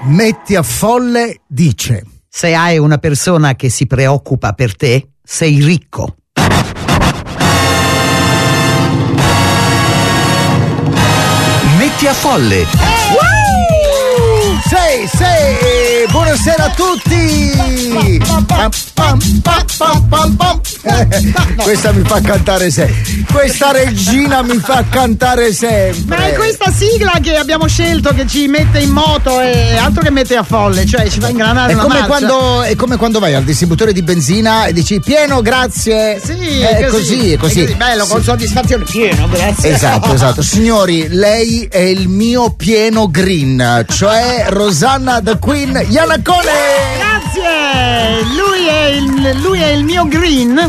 Metti a Folle dice: se hai una persona che si preoccupa per te, sei ricco. Metti a Folle. Sei, buonasera a tutti. Questa mi fa cantare sempre. Questa regina mi fa cantare sempre. Ma è questa sigla che abbiamo scelto che ci mette in moto e altro che mette a Folle, cioè ci fa ingranare una marcia. È come quando vai al distributore di benzina e dici pieno, grazie. Sì, è così. Bello, con soddisfazione, pieno, grazie. Esatto. Signori, lei è il mio pieno green, cioè Rosanna the Queen Iannacone. Grazie. Lui è il mio green.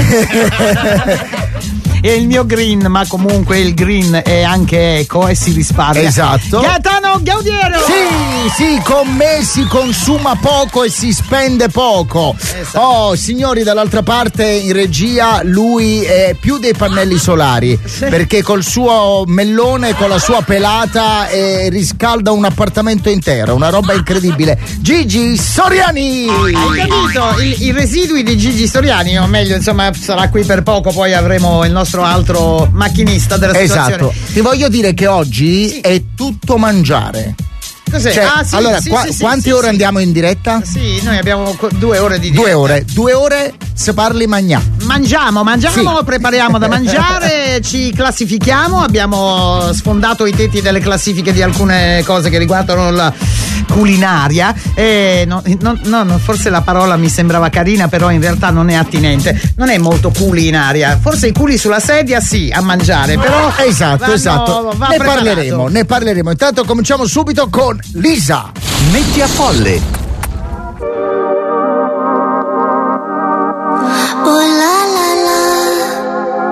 È il mio green, ma comunque il green è anche eco e si risparmia. Esatto. Gaetano Gaudiero. Sì, con me si consuma poco e si spende poco. Esatto. Oh, signori, dall'altra parte in regia lui è più dei pannelli solari, sì, perché col suo mellone, con la sua pelata riscalda un appartamento intero, una roba incredibile. Gigi Soriani. Hai capito? I residui di Gigi Soriani, o meglio, insomma, sarà qui per poco, poi avremo il nostro altro macchinista della situazione. Esatto. Ti voglio dire che oggi è tutto mangiare. Cos'è? Cioè, allora, quante ore andiamo in diretta? Sì, noi abbiamo 2 ore di diretta. 2 ore se parli Mangiamo, sì, prepariamo da mangiare, ci classifichiamo, abbiamo sfondato i tetti delle classifiche di alcune cose che riguardano la culinaria e forse la parola mi sembrava carina, però in realtà non è attinente, non è molto culinaria, forse i culi sulla sedia sì, a mangiare, però esatto. Ne parleremo. Intanto cominciamo subito con Lisa. Metti a Folle. Oh la la la,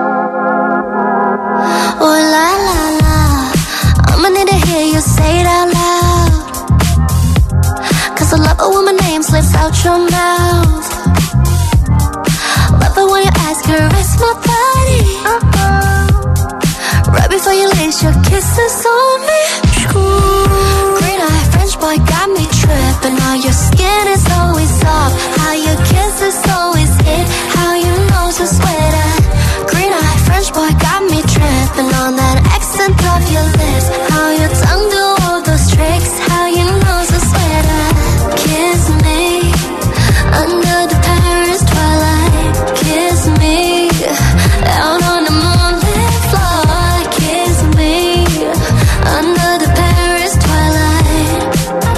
oh la la la, I'ma need to hear you say it out loud, 'cause I love it when my name slips out your mouth. Love it when you ask her, it's my body, right before you lace your kisses on me. Green eye French boy got me tripping. How your skin is always soft, how your kiss is always hit, how your nose is wetter. Green eye French boy got me tripping on that accent of your lips, how your tongue do all those tricks, how your nose is wetter. Kiss me under the Paris twilight, kiss me out on the moonlit floor, kiss me under the Paris twilight.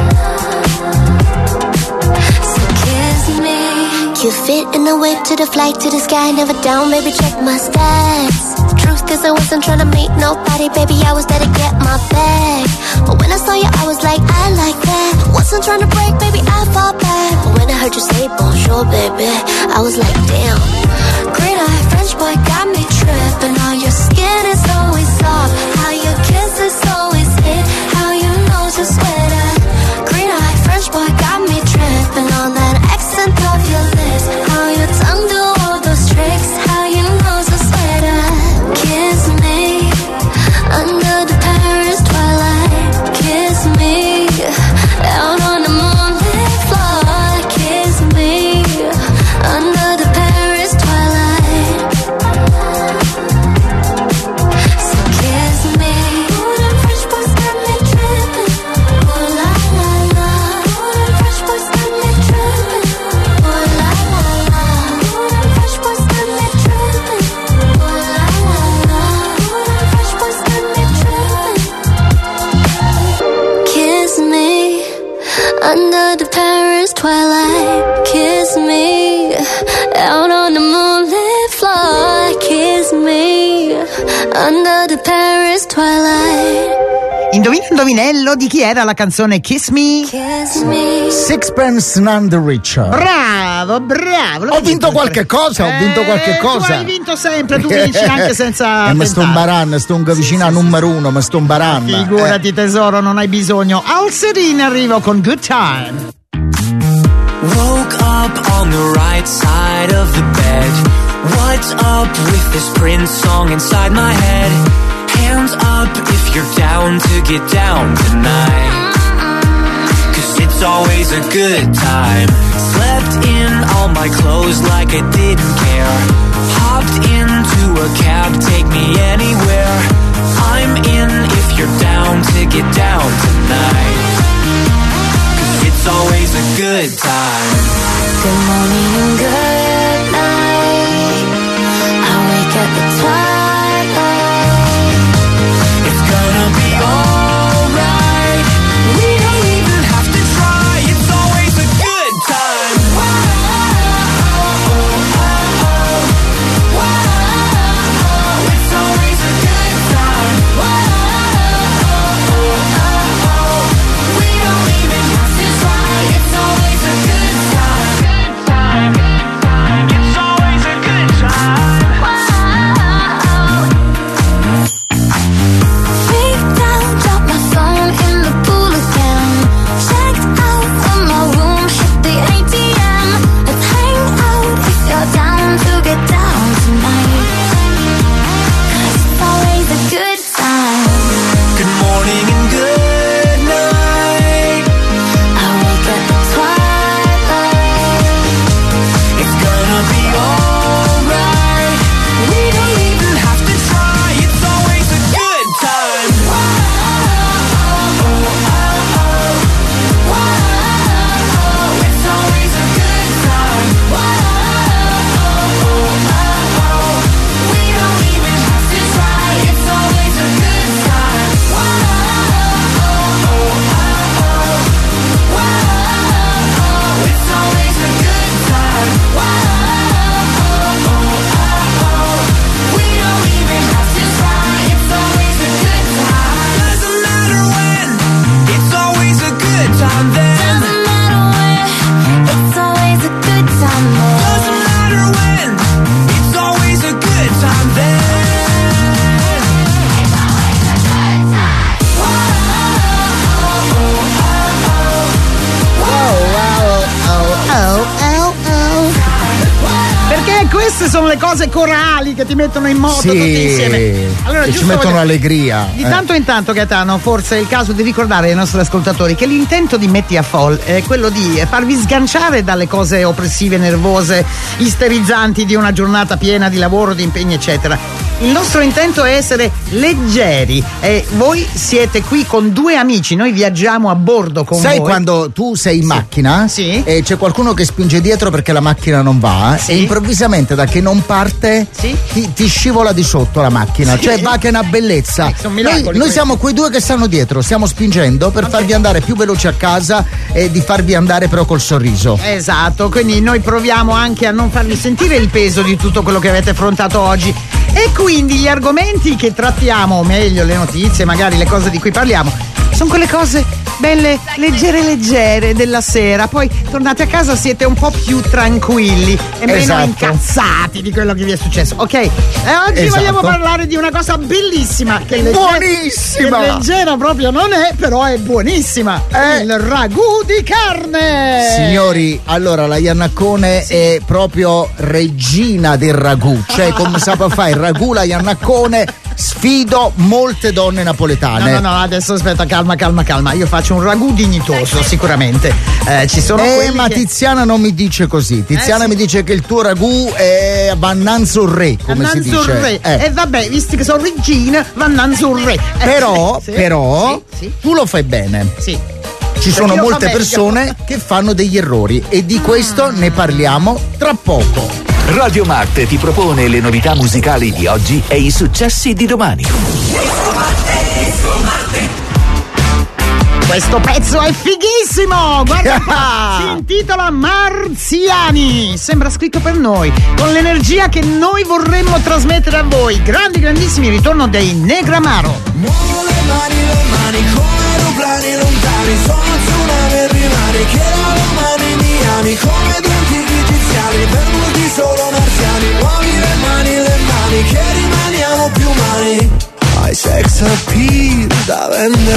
So kiss me. You fit in the whip to the flight to the sky, never down, baby, check my stats. Truth is I wasn't trying to meet nobody, baby, I was there to get my bag. But when I saw you, I was like, I like that. Wasn't trying to break, baby, I fall back. But when I heard you say bonjour, baby, I was like, damn. Green eye French boy got me tripping. How your skin is always soft, how your kiss is always hit, how your nose is wetter. Green eye French boy got me tripping on that accent of your lips, how your tongue do all those tricks, how your nose is wetter. Kiss me under the Paris twilight, kiss me out on the moonlit floor, kiss me under the Paris twilight. So kiss me. Ooh, them French boys got me tripping. Ooh la la la. Ooh, them French boys got me tripping. Ooh la la la. Ooh, them French boys got me tripping. Ooh la la la. Ooh, them French boys got me tripping. Kiss me under the Paris twilight, kiss me out on the moonlit floor, kiss me under the Paris twilight. Indovinello di chi era la canzone Kiss Me? Kiss me. Sixpence None the Richer. Bravo. Ho vinto qualche cosa. Tu hai vinto sempre, tu vinci anche senza ma sto un baran, sto un vicino a numero 1, ma sto un baran. Figurati tesoro, non hai bisogno. Al Serene arrivo con Good Time. Woke up on the right side of the bed. What's up with this Prince song inside my head? Hands up if you're down to get down tonight. 'Cause always a good time. Slept in all my clothes like I didn't care. Hopped into a cab, take me anywhere. I'm in if you're down to get down tonight. 'Cause it's always a good time. Good morning and good night. I wake at the twilight. It's gonna be alright. We don't even have to try. It's always a good time. It's always a good time. We don't even have to try. It's always a good time. It's always a good time. Freak down, drop my phone in the pool again. Checked out from my room, hit the ATM. Let's hang out if you're down to get down tonight. 'Cause it's always a good time. Good morning and good night. I wake at the twilight. It's gonna be alright. We don't even have to try. It's always a good time. It's always a good time. We don't even have to try. It's always a good time. It's always a good time. We don't even have to try. It's always a good time. Doesn't matter when. It's always a good time then. Doesn't matter where, it's always a good time there. Doesn't matter when. It's always a good time then. Perché queste sono le cose corali che ti mettono in moto Sì, tutti insieme. Allora, che ci giusto mettono voglio- allegria. Di tanto in tanto, Gaetano, forse è il caso di ricordare ai nostri ascoltatori che l'intento di Metti a Fall è quello di farvi sganciare dalle cose oppressive, nervose, isterizzanti di una giornata piena di lavoro, di impegni, eccetera. Il nostro intento è essere leggeri e voi siete qui con due amici, noi viaggiamo a bordo con Sai voi. quando tu sei in macchina Sì. e c'è qualcuno che spinge dietro perché la macchina non va Sì. e improvvisamente da che non parte Sì. ti scivola di sotto la macchina, Sì. cioè va che è una bellezza. Sono miracoli Noi questi. siamo quei due che stanno dietro, stiamo spingendo per farvi andare più veloci a casa e di farvi andare però col sorriso. Esatto, quindi noi proviamo anche a non farvi sentire il peso di tutto quello che avete affrontato oggi. E quindi gli argomenti che trattiamo, o meglio le notizie, magari le cose di cui parliamo, sono quelle cose belle, leggere della sera. Poi tornate a casa, siete un po' più tranquilli e meno Esatto. incazzati di quello che vi è successo. Ok? E oggi Esatto. vogliamo parlare di una cosa bellissima che Buonissima! che leggera proprio non è, però è buonissima. Il ragù di carne. Signori, allora la Iannaccone è proprio regina del ragù, cioè come sa fare il ragù la Iannaccone, sfido molte donne napoletane. No, adesso aspetta, calma. Io faccio un ragù dignitoso, sicuramente. Ci sono quelli Ma che... Tiziana non mi dice così. Tiziana sì. mi dice che il tuo ragù è vannanzo re, come si Annanzo dice. re. E vabbè, visto che sono regina, vannanzo re. Però, Sì, sì. tu lo fai bene. Sì. Ci sono Perché io molte fa meglio. persone che fanno degli errori e di questo ne parliamo tra poco. Radio Marte ti propone le novità musicali di oggi e i successi di domani. Questo pezzo è fighissimo! Guarda un po', si intitola Marziani. Sembra scritto per noi, con l'energia che noi vorremmo trasmettere a voi. Grandissimi, ritorno dei Negramaro. Muovo le mani come aeroplani lontani. Sono tsunami rimani che la mani mi ami. Come due antichi egiziani, perduti solo marziani. Muovi le mani che rimaniamo più umani. Hai sex appeal da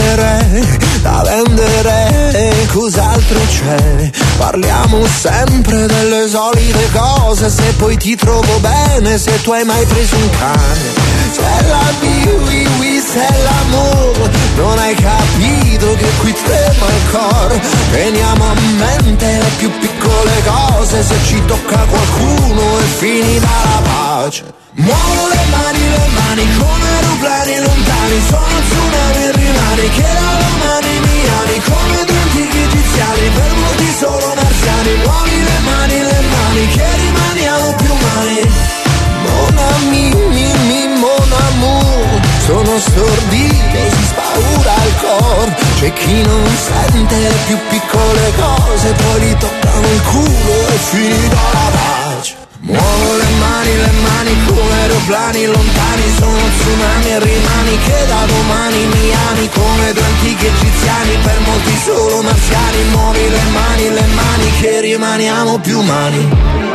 vendere, cos'altro c'è? Parliamo sempre delle solite cose, se poi ti trovo bene, se tu hai mai preso un cane. C'è la we c'est l'amour. Non hai capito che qui trema il cor. Teniamo a mente le più piccole cose. Se ci tocca qualcuno è finita la pace. Muovo le mani come aeroplani lontani. Sono tsunami e rimani che da domani mi ami. Come due antichi egiziani, per molti solo marziani. Muovi le mani che rimaniamo più umani. Mon ami, mon amour. Sono stordite, si spaura il cor. C'è chi non sente le più piccole cose, poi gli toccano il culo e finita la pace. Muovo le mani come aeroplani lontani. Sono tsunami e rimani che da domani mi ami. Come due antichi egiziani, per molti solo marziani. Muovi le mani che rimaniamo più umani.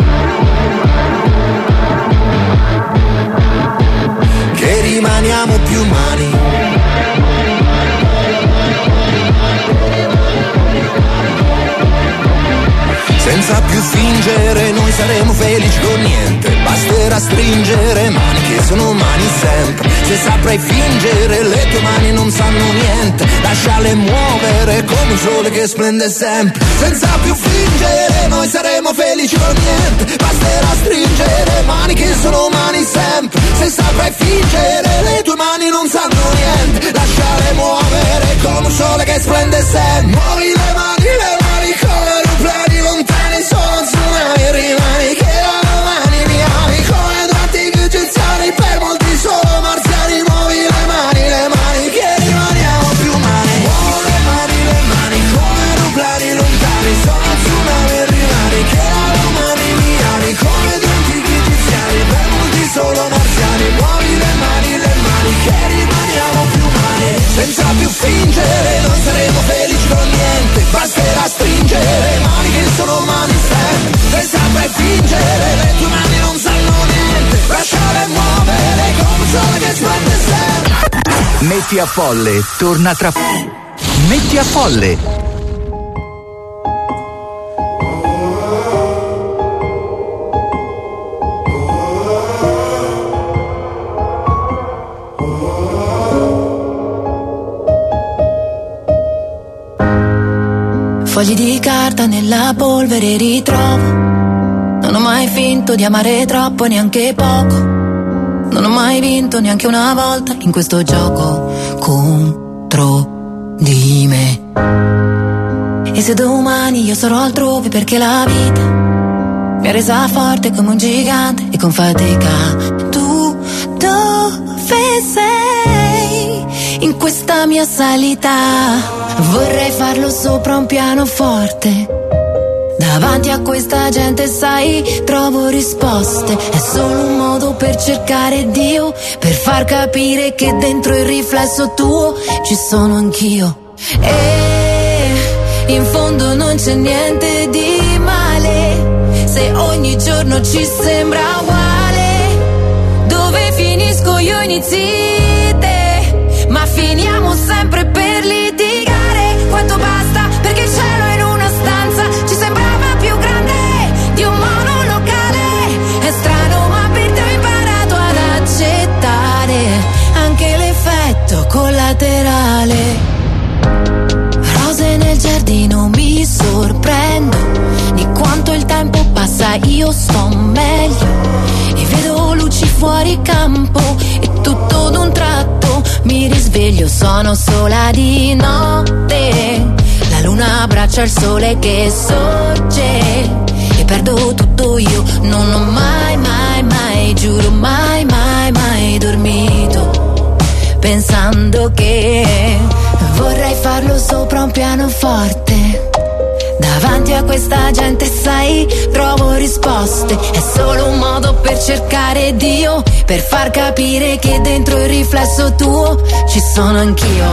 Che rimaniamo più umani. Senza più fingere noi saremo felici con niente. Basterà stringere mani che sono mani sempre. Se saprai fingere le tue mani non sanno niente. Lasciale muovere come un sole che splende sempre. Senza più fingere noi saremo felici con niente. Basterà stringere mani che sono mani sempre. Se saprai fingere le tue mani non sanno niente. Lasciale muovere come un sole che splende sempre. Muovi le mani come aeroplani lontani. Sono tsunami e rimani che da domani mi ami. Come due antichi egiziani, per molti solo marziani. Muovi le mani che rimaniamo più umani. Muovo le mani come aeroplani lontani. Sono tsunami e rimani che da domani mi ami. Come due antichi egiziani, per molti solo marziani. Muovi le mani che rimaniamo più umani. Senza più fingere noi saremo felici con niente. Basterà stringere mani che sono mani sempre. Se saprai fingere le tue mani non sanno niente. Lasciare muovere come un sole che splende sempre. Metti a Folle torna tra. Metti a Folle. Fogli di carta nella polvere ritrovo. Non ho mai finto di amare troppo e neanche poco. Non ho mai vinto neanche una volta in questo gioco contro di me. E se domani io sarò altrove perché la vita mi ha resa forte come un gigante e con fatica. Tu dove sei in questa mia salita? Vorrei farlo sopra un pianoforte. Davanti a questa gente, sai, trovo risposte. È solo un modo per cercare Dio, per far capire che dentro il riflesso tuo ci sono anch'io. E in fondo non c'è niente di male se ogni giorno ci sembra uguale. Dove finisco io inizi te, ma finiamo sempre per litigare. Quanto basta perché il cielo in una stanza ci sembrava più grande di un monolocale. È strano ma per te ho imparato ad accettare anche l'effetto collaterale. Rose nel giardino, mi sorprendo di quanto il tempo passa, io sto meglio e vedo luci fuori campo e tutto d'un tratto mi risveglio, sono sola di notte. La luna abbraccia il sole che sorge e perdo tutto io. Non ho mai, giuro mai dormito pensando che vorrei farlo sopra un pianoforte. Davanti a questa gente, sai, trovo risposte. È solo un modo per cercare Dio, per far capire che dentro il riflesso tuo ci sono anch'io.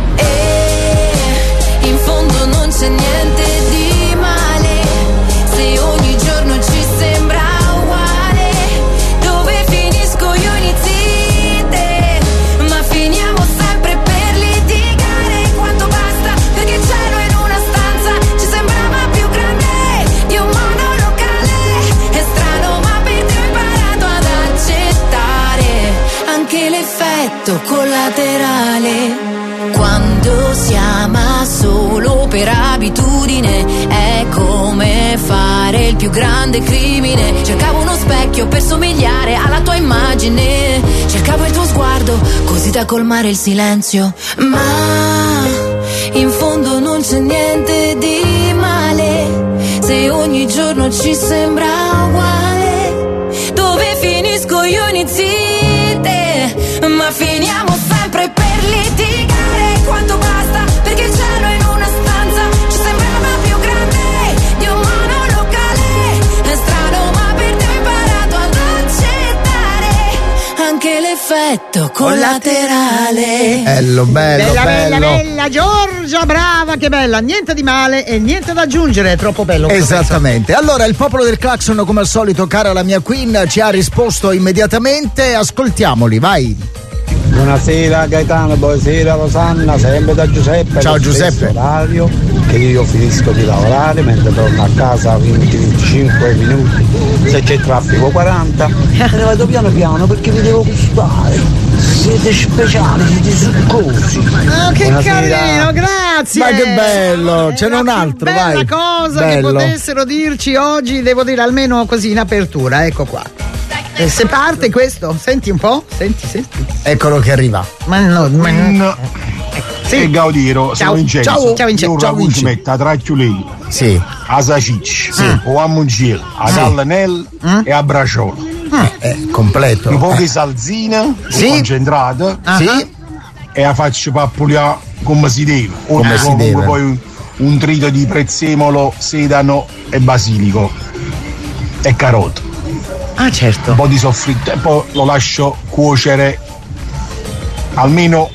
E in fondo non c'è niente di male se ogni giorno ci sembra uguale. Dove finisco io inizi te, ma finiamo sempre per litigare. Quanto basta perché il cielo in una stanza ci sembrava più grande di un monolocale. È strano ma per te ho imparato ad accettare anche l'effetto collaterale. commettere il più grande crimine. Cercavo uno specchio per somigliare alla tua immagine. Cercavo il tuo sguardo così da colmare il silenzio. Ma in fondo non c'è niente di male se ogni giorno ci sembra uguale. Dove finisco io inizi te, ma finiamo sempre per litigare. Quanto basta perché il cielo in una stanza ci sembrava più grande di un monolocale. È strano ma per te ho imparato ad accettare anche l'effetto collaterale. Bello, bella Giorgia, brava, che bella, niente di male e niente da aggiungere, è troppo bello. Esattamente. Allora il popolo del clacson, come al solito, cara la mia Queen, ci ha risposto immediatamente. Ascoltiamoli, vai. Buonasera Gaetano, buonasera Rosanna, sempre da Giuseppe. Ciao Giuseppe. Orario che io finisco di lavorare mentre torno a casa 20-25 minuti, se c'è traffico 40. Arrivato piano piano perché vi devo gustare. Siete speciali, siete succosi. Oh, che buonasera. Carino, grazie. Ma che bello, ce n'è un altro, bella vai. Cosa bello. Che potessero dirci oggi, devo dire almeno così in apertura, ecco qua. E se parte questo, senti un po', senti. Eccolo che arriva. Ma no. Sì. E Gaudiro, sono Vincenzo. Ciao Vincenzo. Ciao Vincenzo. Metta tra Chiulei. Sì. A Sacic, o a Munciel, a Gallenel e a Braciolo. Completo. Un po' di salsina, concentrata. Sì. E la faccio pappuliare come si deve. Come si deve. Poi un trito di prezzemolo, sedano e basilico. E carote. Ah, certo. Un po' di soffritto e poi lo lascio cuocere almeno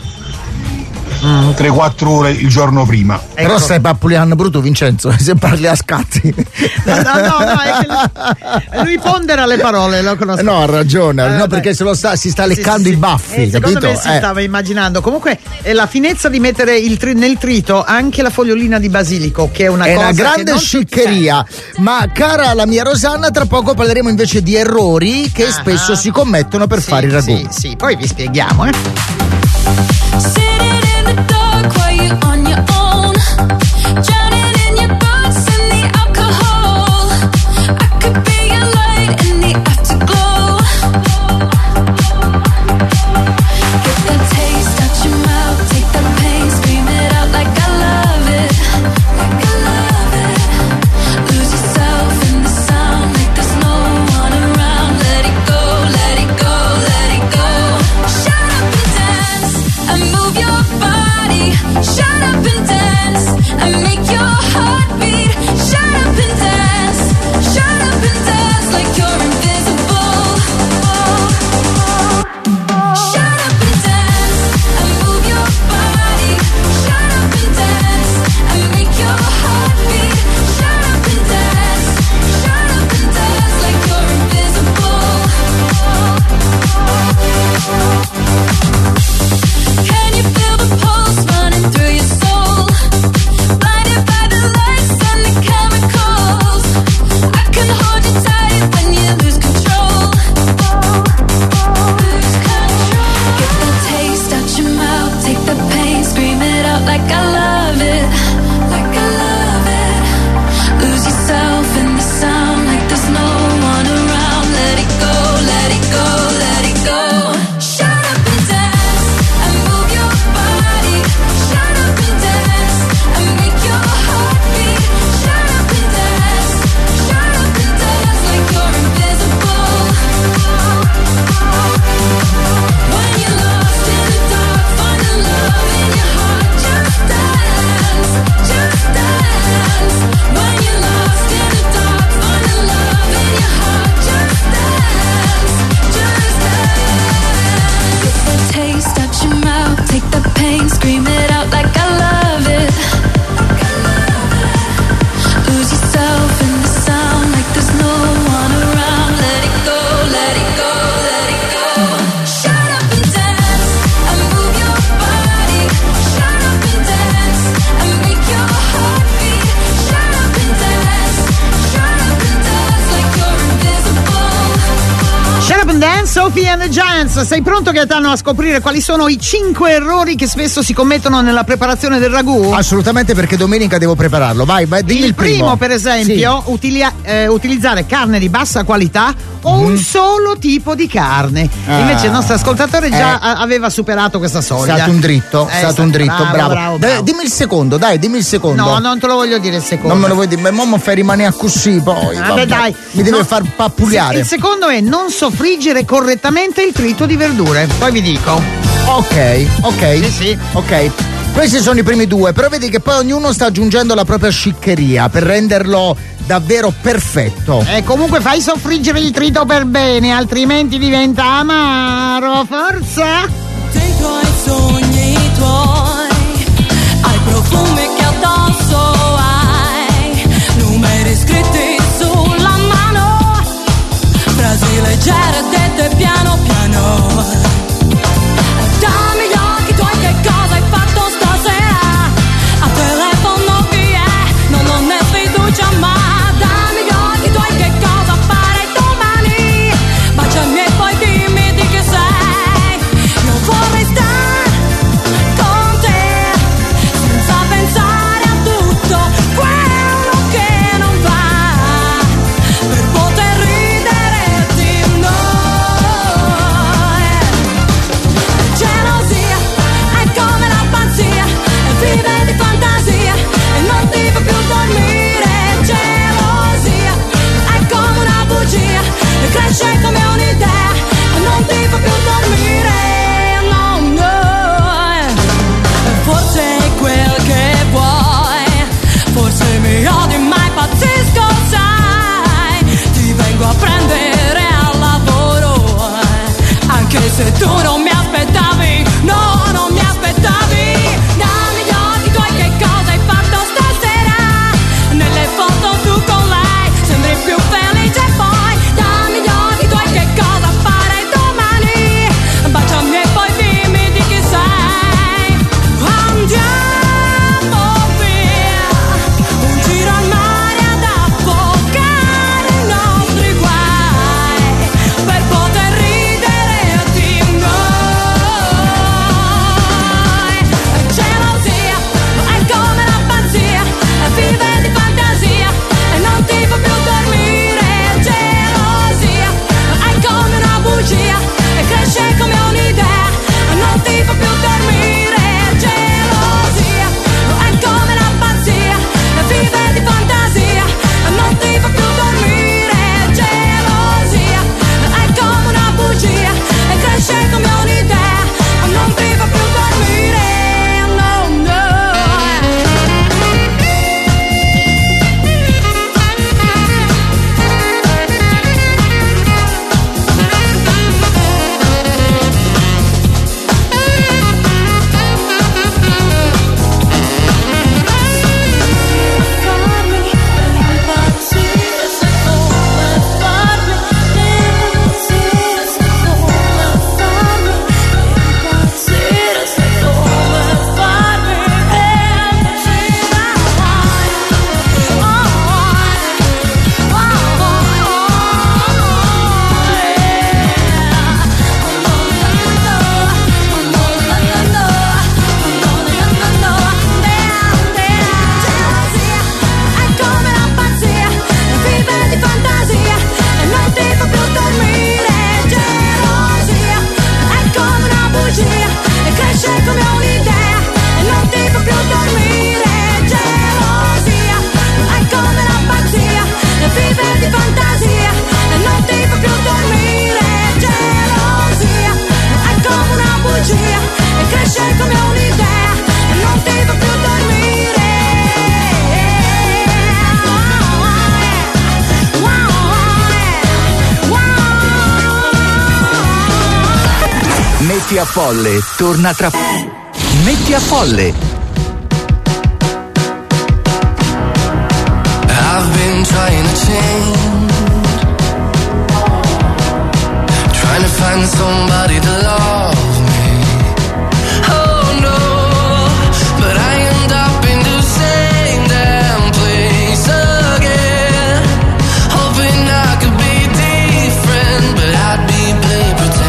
3-4 ore il giorno prima. Però stai pappuliando brutto, Vincenzo, se parli a scatti. No, è che lui pondera le parole, lo conosco. No, ha ragione, no, perché si sta leccando i baffi, capito? Secondo me si stava immaginando. Comunque la finezza di mettere nel trito anche la fogliolina di basilico, che è una cosa grande sciccheria. Ma cara la mia Rosanna, tra poco parleremo invece di errori che spesso si commettono per fare i ragù. Sì, poi vi spieghiamo, While you're on your own, drowning in your thoughts and the alcohol. I could be your light in the afterglow. Get that taste, touch your mouth, take that pain, scream it out like I love it, like I love it. Lose yourself in the sound like there's no one around. Let it go, let it go, let it go. Shut up and dance and move your body. Shut up and dance and make your Sophie and the Giants, sei pronto Gaetano a scoprire quali sono i 5 errori che spesso si commettono nella preparazione del ragù? Assolutamente, perché domenica devo prepararlo. Vai, dimmi il primo. Per esempio, utilizzare carne di bassa qualità o un solo tipo di carne. Invece il nostro ascoltatore già aveva superato questa soglia. È stato un dritto, bravo. Dimmi il secondo, dimmi il secondo. No, non te lo voglio dire il secondo. Non me lo vuoi dire, ma mo fai rimanere così poi. Vabbè, dai. Mi deve far pappuliare. Il secondo è non soffriggere correttamente il trito di verdure. Poi vi dico. Ok. Sì. Ok. Questi sono i primi due, però vedi che poi ognuno sta aggiungendo la propria sciccheria per renderlo davvero perfetto. E comunque fai soffriggere il trito per bene, altrimenti diventa amaro. Forza! Dentro ai sogni tuoi, ai profumi che addosso hai, numeri scritti sulla mano, frasi leggere dette piano piano. Dammi gli occhi tuoi, che cosa hai fatto stasera? A telefono chi è? Non ho né fiducia ma dammi gli occhi tuoi, che cosa farai domani? Baciami e poi dimmi di che sei. Io vorrei stare con te senza pensare a tutto quello che non va, per poter ridere di noi. Gelosia è come la pazzia, e vive di fantasia e non ti fa più dormire. Gelosia è come una bugia, e cresce come un'idea e non ti fa più dormire. Forse è quel che vuoi, forse mi odi ma impazzisco, sai. Ti vengo a prendere al lavoro, anche se tu non mi aspettavi, no, non mi aspettavi. Dammi gli occhi tuoi, che cosa hai fatto stasera? Nelle foto tu con lei sembri più felice, poi dammi gli occhi tuoi, che cosa farai domani? Baciami e poi dimmi di chi sei. Andiamo via, un giro al mare ad affogare i nostri guai, per poter ridere di noi. Gelosia è come la pazzia, vive di fantasia e non ti fa più dormire. Gelosia è come una bugia, e cresce come un'idea e non ti fa più dormire. Gelosia è come la pazzia, vive di fantasia e non ti fa più dormire. Gelosia è come una bugia, e cresce come un'idea e non ti fa più dormire. No, no. Metti a Folle torna tra. Metti a Folle. I've been trying to change, trying to find somebody to love me. Oh no, but I end up in the same damn place again, hoping I could be different, but I'd be playing pretend.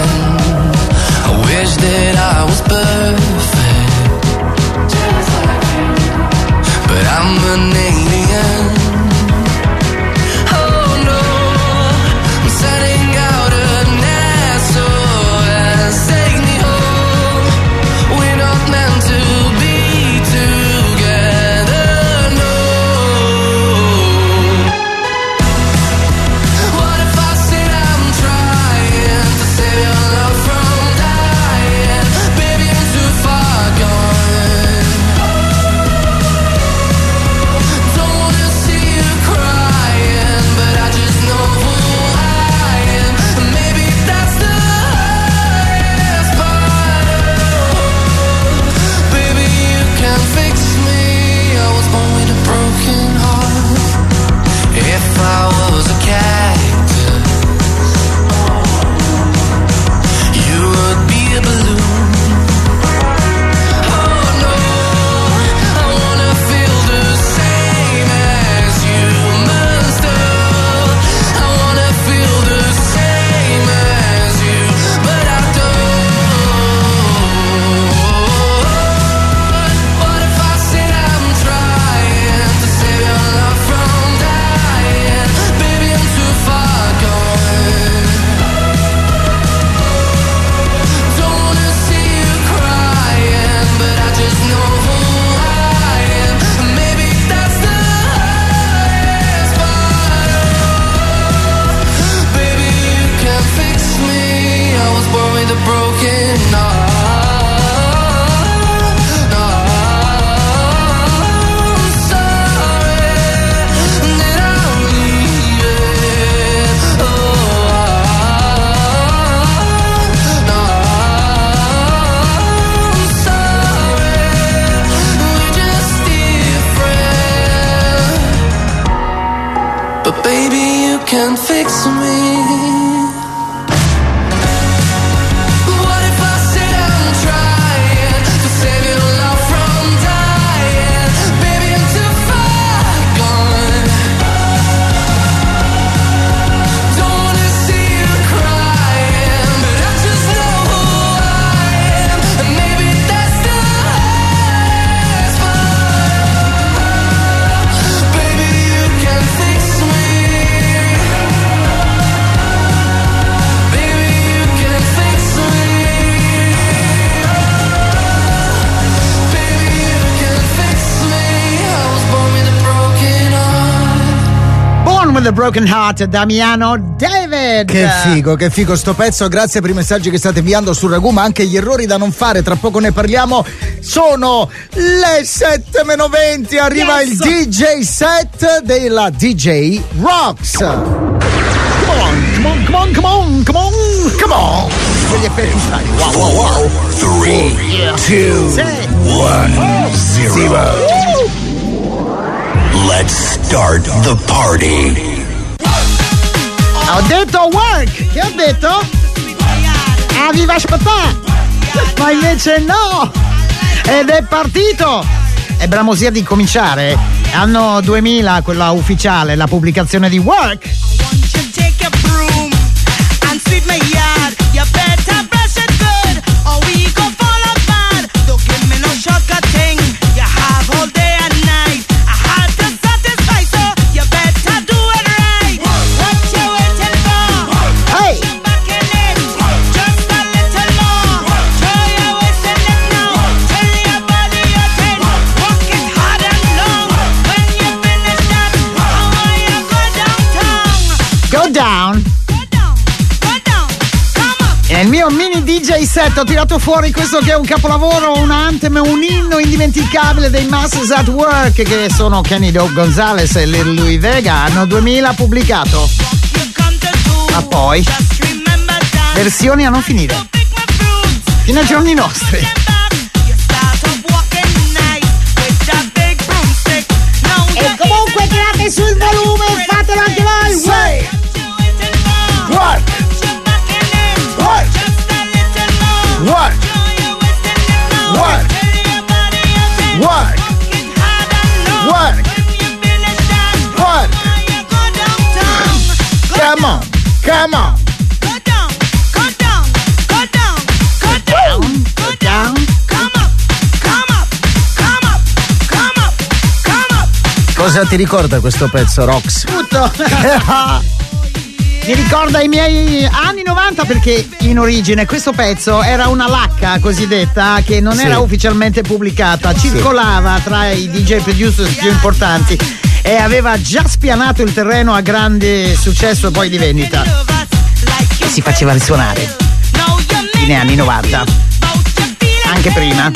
but baby you can fix me. With the Broken Heart, Damiano David. Che figo sto pezzo. Grazie per i messaggi che state inviando sul ragù, ma anche gli errori da non fare, tra poco ne parliamo. Sono le 7:20, arriva il DJ set della DJ Rocks. Come on. Degli effetti strani. Wow. 3, 2, 1, 0. Let's start the party. Ho detto work! Che ho detto? Viva Spatà! Ma invece no! Ed è partito! È bramosia di cominciare. Anno 2000, quella ufficiale, la pubblicazione di Work. Nel mio mini DJ set ho tirato fuori questo che è un capolavoro, un anthem, un inno indimenticabile dei Masters at Work, che sono Kenny Dope Gonzalez e Lil Louis Vega, anno 2000 pubblicato. Ma poi versioni a non finire fino ai giorni nostri. E comunque tirate sul volume e fatelo anche voi. Work. Come on. Go down. Cosa ti ricorda questo pezzo, Rox? Tutto. Mi ricorda i miei anni 90, perché in origine questo pezzo era una lacca cosiddetta che non era ufficialmente pubblicata, circolava tra i DJ producers più importanti e aveva già spianato il terreno a grande successo e poi di vendita. E si faceva risuonare fine anni 90, anche prima.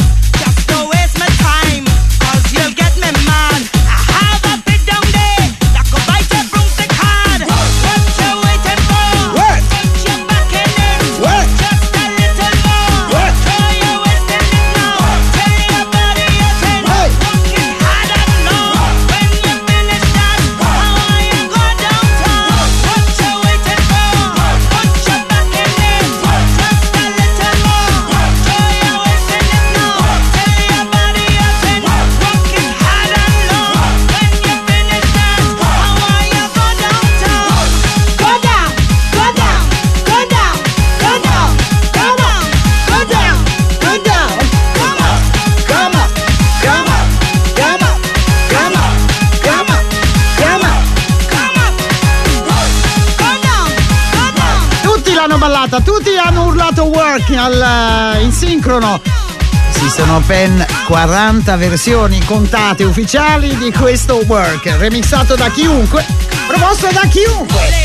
Tutti hanno urlato work in sincrono. Esistono ben 40 versioni contate ufficiali di questo work, remixato da chiunque, proposto da chiunque.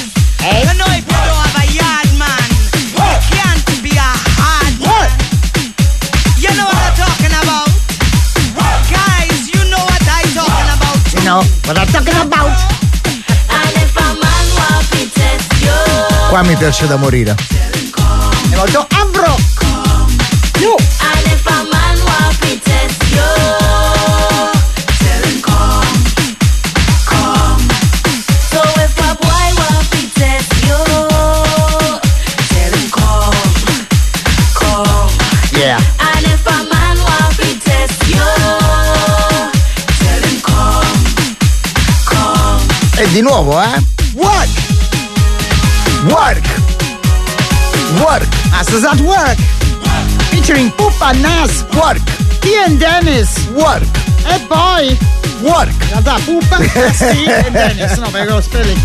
You know what I'm talking about. Qua mi piace da morire. E molto ambro. You. So E di nuovo, Work. So that work. Featuring Pupa Nas. Work. Ian Dennis. Work. E poi Work. In realtà Pupa, Ian Dennis, no, perché lo spelling.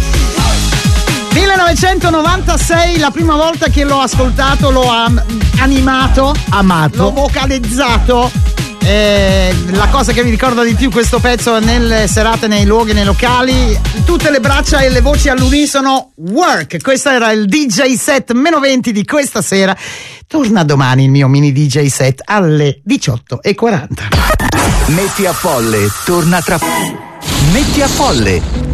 1996, la prima volta che l'ho ascoltato, l'ho amato, l'ho vocalizzato. La cosa che mi ricorda di più questo pezzo nelle serate, nei luoghi, nei locali, tutte le braccia e le voci all'unisono. Work. Questo era il DJ set meno 20 di questa sera. Torna domani il mio mini DJ set alle 18:40. Metti a Folle torna tra. Metti a Folle.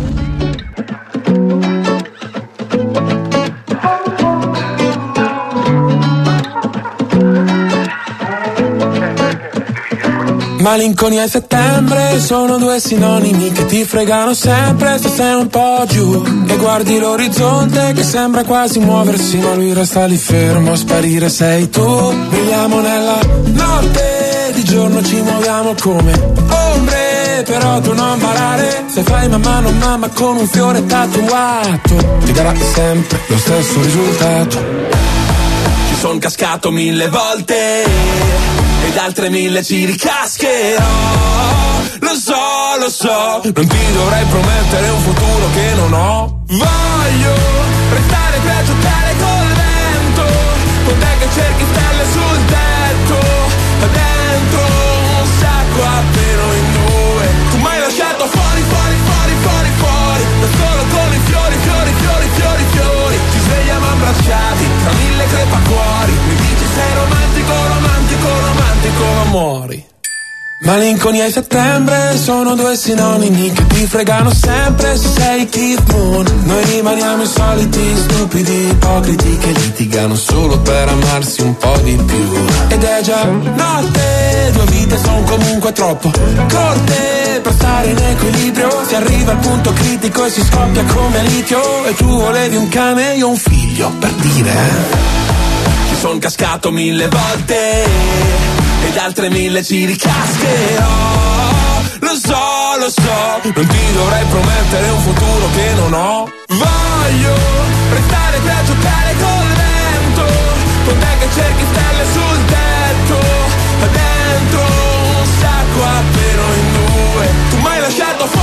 Malinconia e settembre sono due sinonimi che ti fregano sempre se sei un po' giù e guardi l'orizzonte che sembra quasi muoversi, ma lui resta lì fermo, a sparire sei tu. Viviamo nella notte, di giorno ci muoviamo come ombre, però tu non barare, se fai mamma non mamma con un fiore tatuato, ti darà sempre lo stesso risultato. Ci son cascato 1000 volte ed altre 1000 ci ricascherò. Lo so, non ti dovrei promettere un futuro che non ho. Voglio restare qui a giocare col vento, con te che cerchi stelle sul tetto, ma dentro un sacco appena in due. Tu m'hai lasciato fuori, da solo con i fiori. Ci svegliamo abbracciati tra 1000 crepacuori. Mi dici sei romantico, ma muori. Malinconia e settembre sono due sinonimi che ti fregano sempre se sei Keith Moon. Noi rimaniamo i soliti stupidi ipocriti che litigano solo per amarsi un po' di più. Ed è già notte, 2 vite son comunque troppo corte per stare in equilibrio. Si arriva al punto critico e si scoppia come litio. E tu volevi un cane, io un figlio, per dire. Ci son cascato 1000 volte ed altre 1000 ci ricascherò. Lo so, non ti dovrei promettere un futuro che non ho. Voglio restare qui a giocare col vento, con te che cerchi stelle sul tetto, ma dentro un sacco appena in due. Tu m'hai lasciato fuori,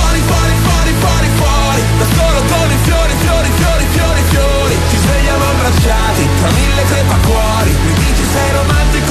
da solo con i fiori. Ci svegliamo abbracciati tra 1000 crepacuori. Mi dici sei romantico,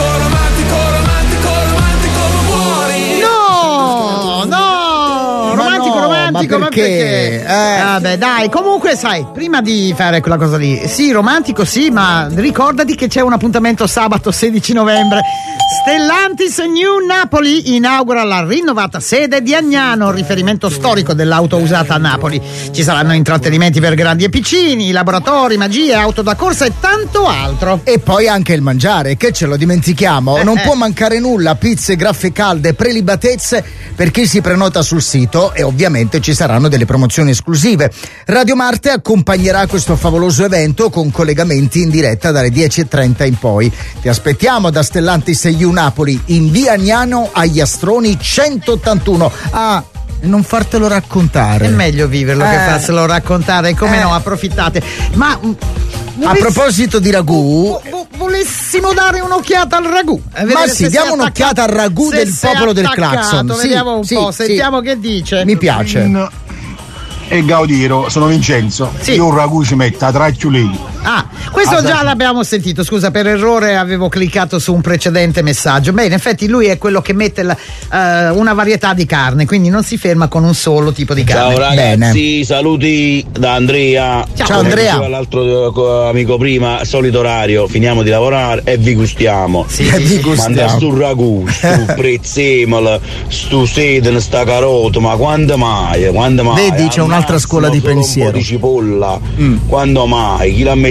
romantico, ma perché? Vabbè, dai, comunque sai, prima di fare quella cosa lì, sì, romantico sì, ma ricordati che c'è un appuntamento sabato 16 novembre. Stellantis New Napoli inaugura la rinnovata sede di Agnano, riferimento storico dell'auto usata a Napoli. Ci saranno intrattenimenti per grandi e piccini, laboratori, magie, auto da corsa e tanto altro. E poi anche il mangiare, che ce lo dimentichiamo, non può mancare nulla, pizze, graffe calde, prelibatezze per chi si prenota sul sito e ovviamente ci saranno delle promozioni esclusive. Radio Marte accompagnerà questo favoloso evento con collegamenti in diretta dalle 10:30 in poi. Ti aspettiamo da Stellantis You Napoli in via Agnano agli Astroni 181. Non fartelo raccontare. È meglio viverlo che farselo raccontare, come no, approfittate. Ma a proposito di ragù, volessimo dare un'occhiata al ragù. Ma sì, diamo un'occhiata al ragù del popolo del clacson. Vediamo un po', sentiamo che dice. Mi piace. E Gaudiro, sono Vincenzo. Sì. Io un ragù ci metto a tracchio lì. Questo già l'abbiamo sentito, scusa, per errore avevo cliccato su un precedente messaggio. Beh, in effetti lui è quello che mette una varietà di carne, quindi non si ferma con un solo tipo di carne. Ciao ragazzi, saluti da Andrea. Ciao Andrea. Come diceva l'altro amico prima, solito orario, finiamo di lavorare e vi gustiamo. Vi gustiamo. Manda stu ragù, stu prezzemolo, stu sedano, sta carota, ma quando mai? Vedi, c'è un'altra scuola di pensiero. Un po' di cipolla, quando mai? Chi l'ha messo mai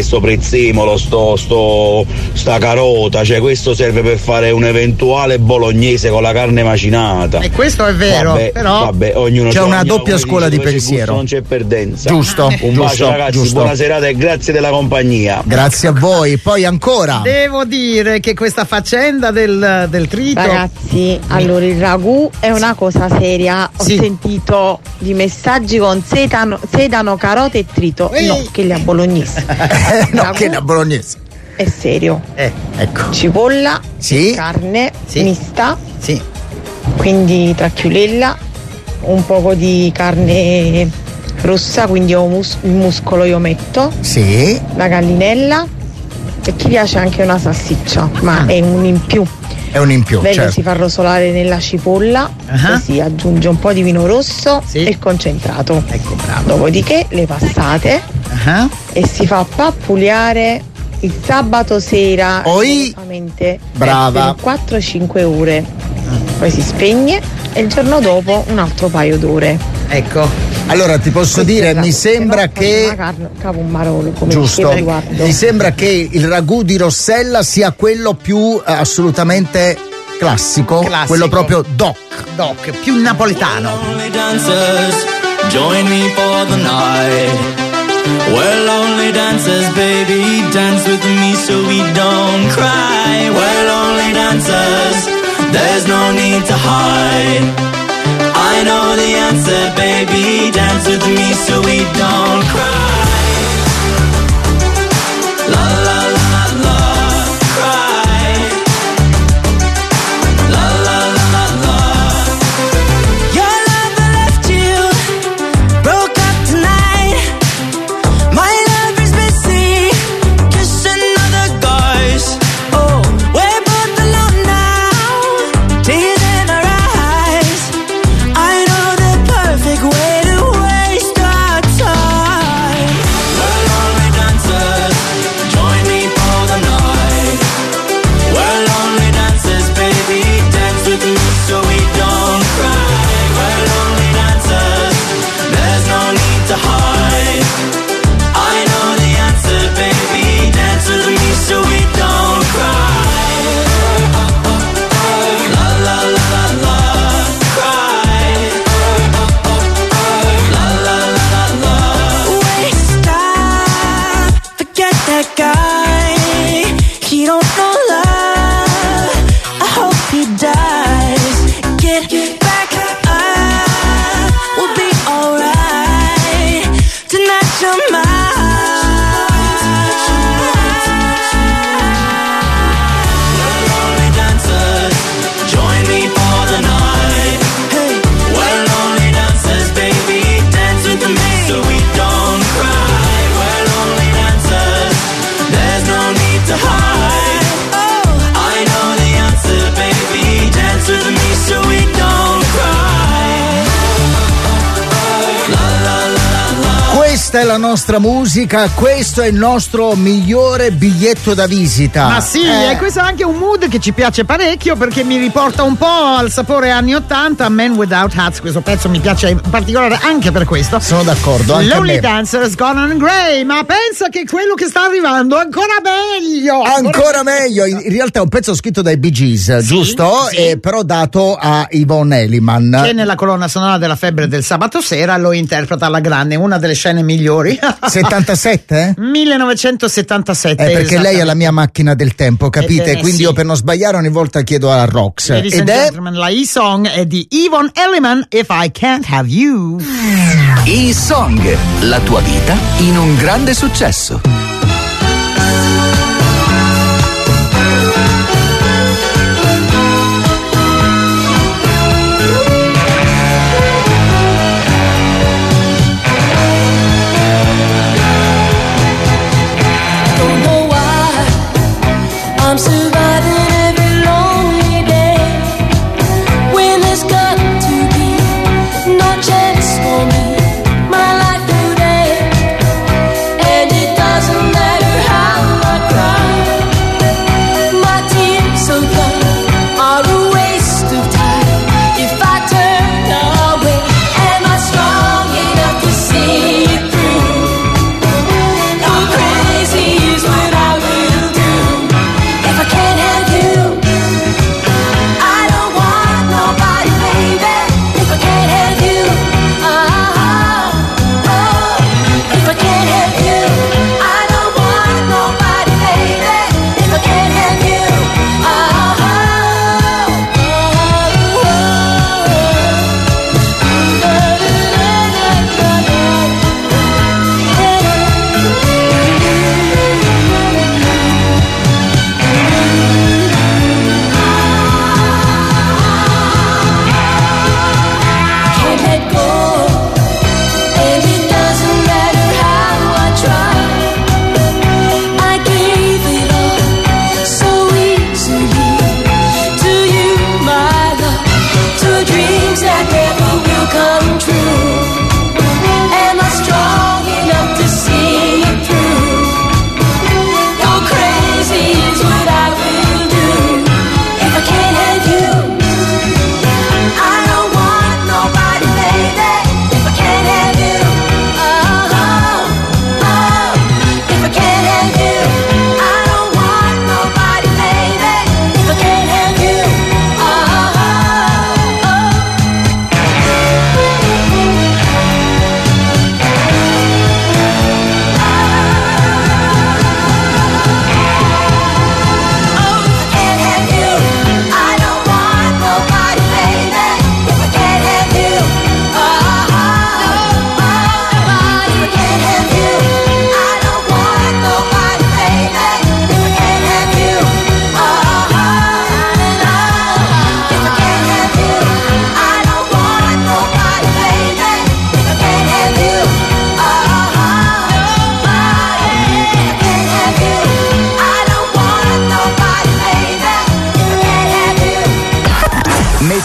mai sto prezzemolo, sta carota, cioè questo serve per fare un eventuale bolognese con la carne macinata. E questo è vero, però vabbè, ognuno c'è una doppia scuola di pensiero. Non c'è perdenza. Giusto. Un bacio ragazzi, giusto. buona serata e grazie della compagnia. Grazie a voi. Poi ancora. devo dire che questa faccenda del trito. Ragazzi, allora il ragù è una cosa seria. Ho sentito di messaggi con sedano, carote e trito. No, che la bolognese. No, che la bolognese. È serio. Ecco. Cipolla, carne mista. Sì. Quindi tracchiulella, un poco di carne rossa, quindi il muscolo io metto. Sì. La gallinella e chi piace anche una salsiccia, ma è un in più. È un in più, Lei certo. si fa rosolare nella cipolla, così aggiunge un po' di vino rosso e il concentrato. Ecco, bravo. Dopodiché le passate e si fa pappuliare il sabato sera. Brava. Per 4-5 ore. Poi si spegne e il giorno dopo un altro paio d'ore. Ecco. Allora ti posso dire, mi sembra che cavo un marolo come giusto, che riguardo. mi sembra che il ragù di Rossella sia quello più assolutamente classico, quello proprio doc, più napoletano. Join me for the night. We're lonely dancers, baby, dance with me so we don't cry. We're lonely dancers, there's no need to hide. I know the answer, baby, dance with me so we don't cry. La la la la, cry. La la la la. Your love left you, broke up tonight. My love is busy, kissing other guys. Oh, we're both alone now, tears in our eyes. I know the perfect way to waste our time. We're lonely dancers, join me for the night. We're lonely dancers, baby, dance with me so we don't cry. We're lonely dancers, there's no need to hide. I know the answer, baby, dance with me so we don't cry. La la la la la, cry. La la la la la. Waste time, forget that guy. He don't know love. I hope he dies. Get back up, we'll be alright. Tonight you're mine. We're lonely dancers, join me for the night. Hey, we're lonely dancers, baby, dance with me so we don't cry. We're lonely dancers, there's no need to hide. Oh, I know the answer, baby, dance with me so we don't cry. La la la la la. Questa è la nostra musica, questo è il nostro migliore biglietto da visita. Ma sì, e questo è anche un mood che ci piace parecchio perché mi riporta un po' al sapore anni 80, Man Without Hats. Questo pezzo mi piace in particolare anche per questo. Sono d'accordo, anche Lonely a me. Dancers Gone on Grey, ma pensa che quello che sta arrivando è ancora meglio. Ancora meglio, in realtà è un pezzo scritto dai Bee Gees, giusto? sì. Però dato a Yvonne Elliman. Che nella colonna sonora della Febbre del sabato sera lo interpreta alla grande, una delle scene migliori. 77? 1977. Perché lei è la mia macchina del tempo, capite? Quindi sì. io per non sbagliare ogni volta chiedo a Rox. Ladies and gentlemen, la E-Song è di Yvonne Elliman, If I Can't Have You. E-Song, la tua vita in un grande successo. Don't know why I'm surviving every lonely day when there's got to be no chance for me, my life today, and it doesn't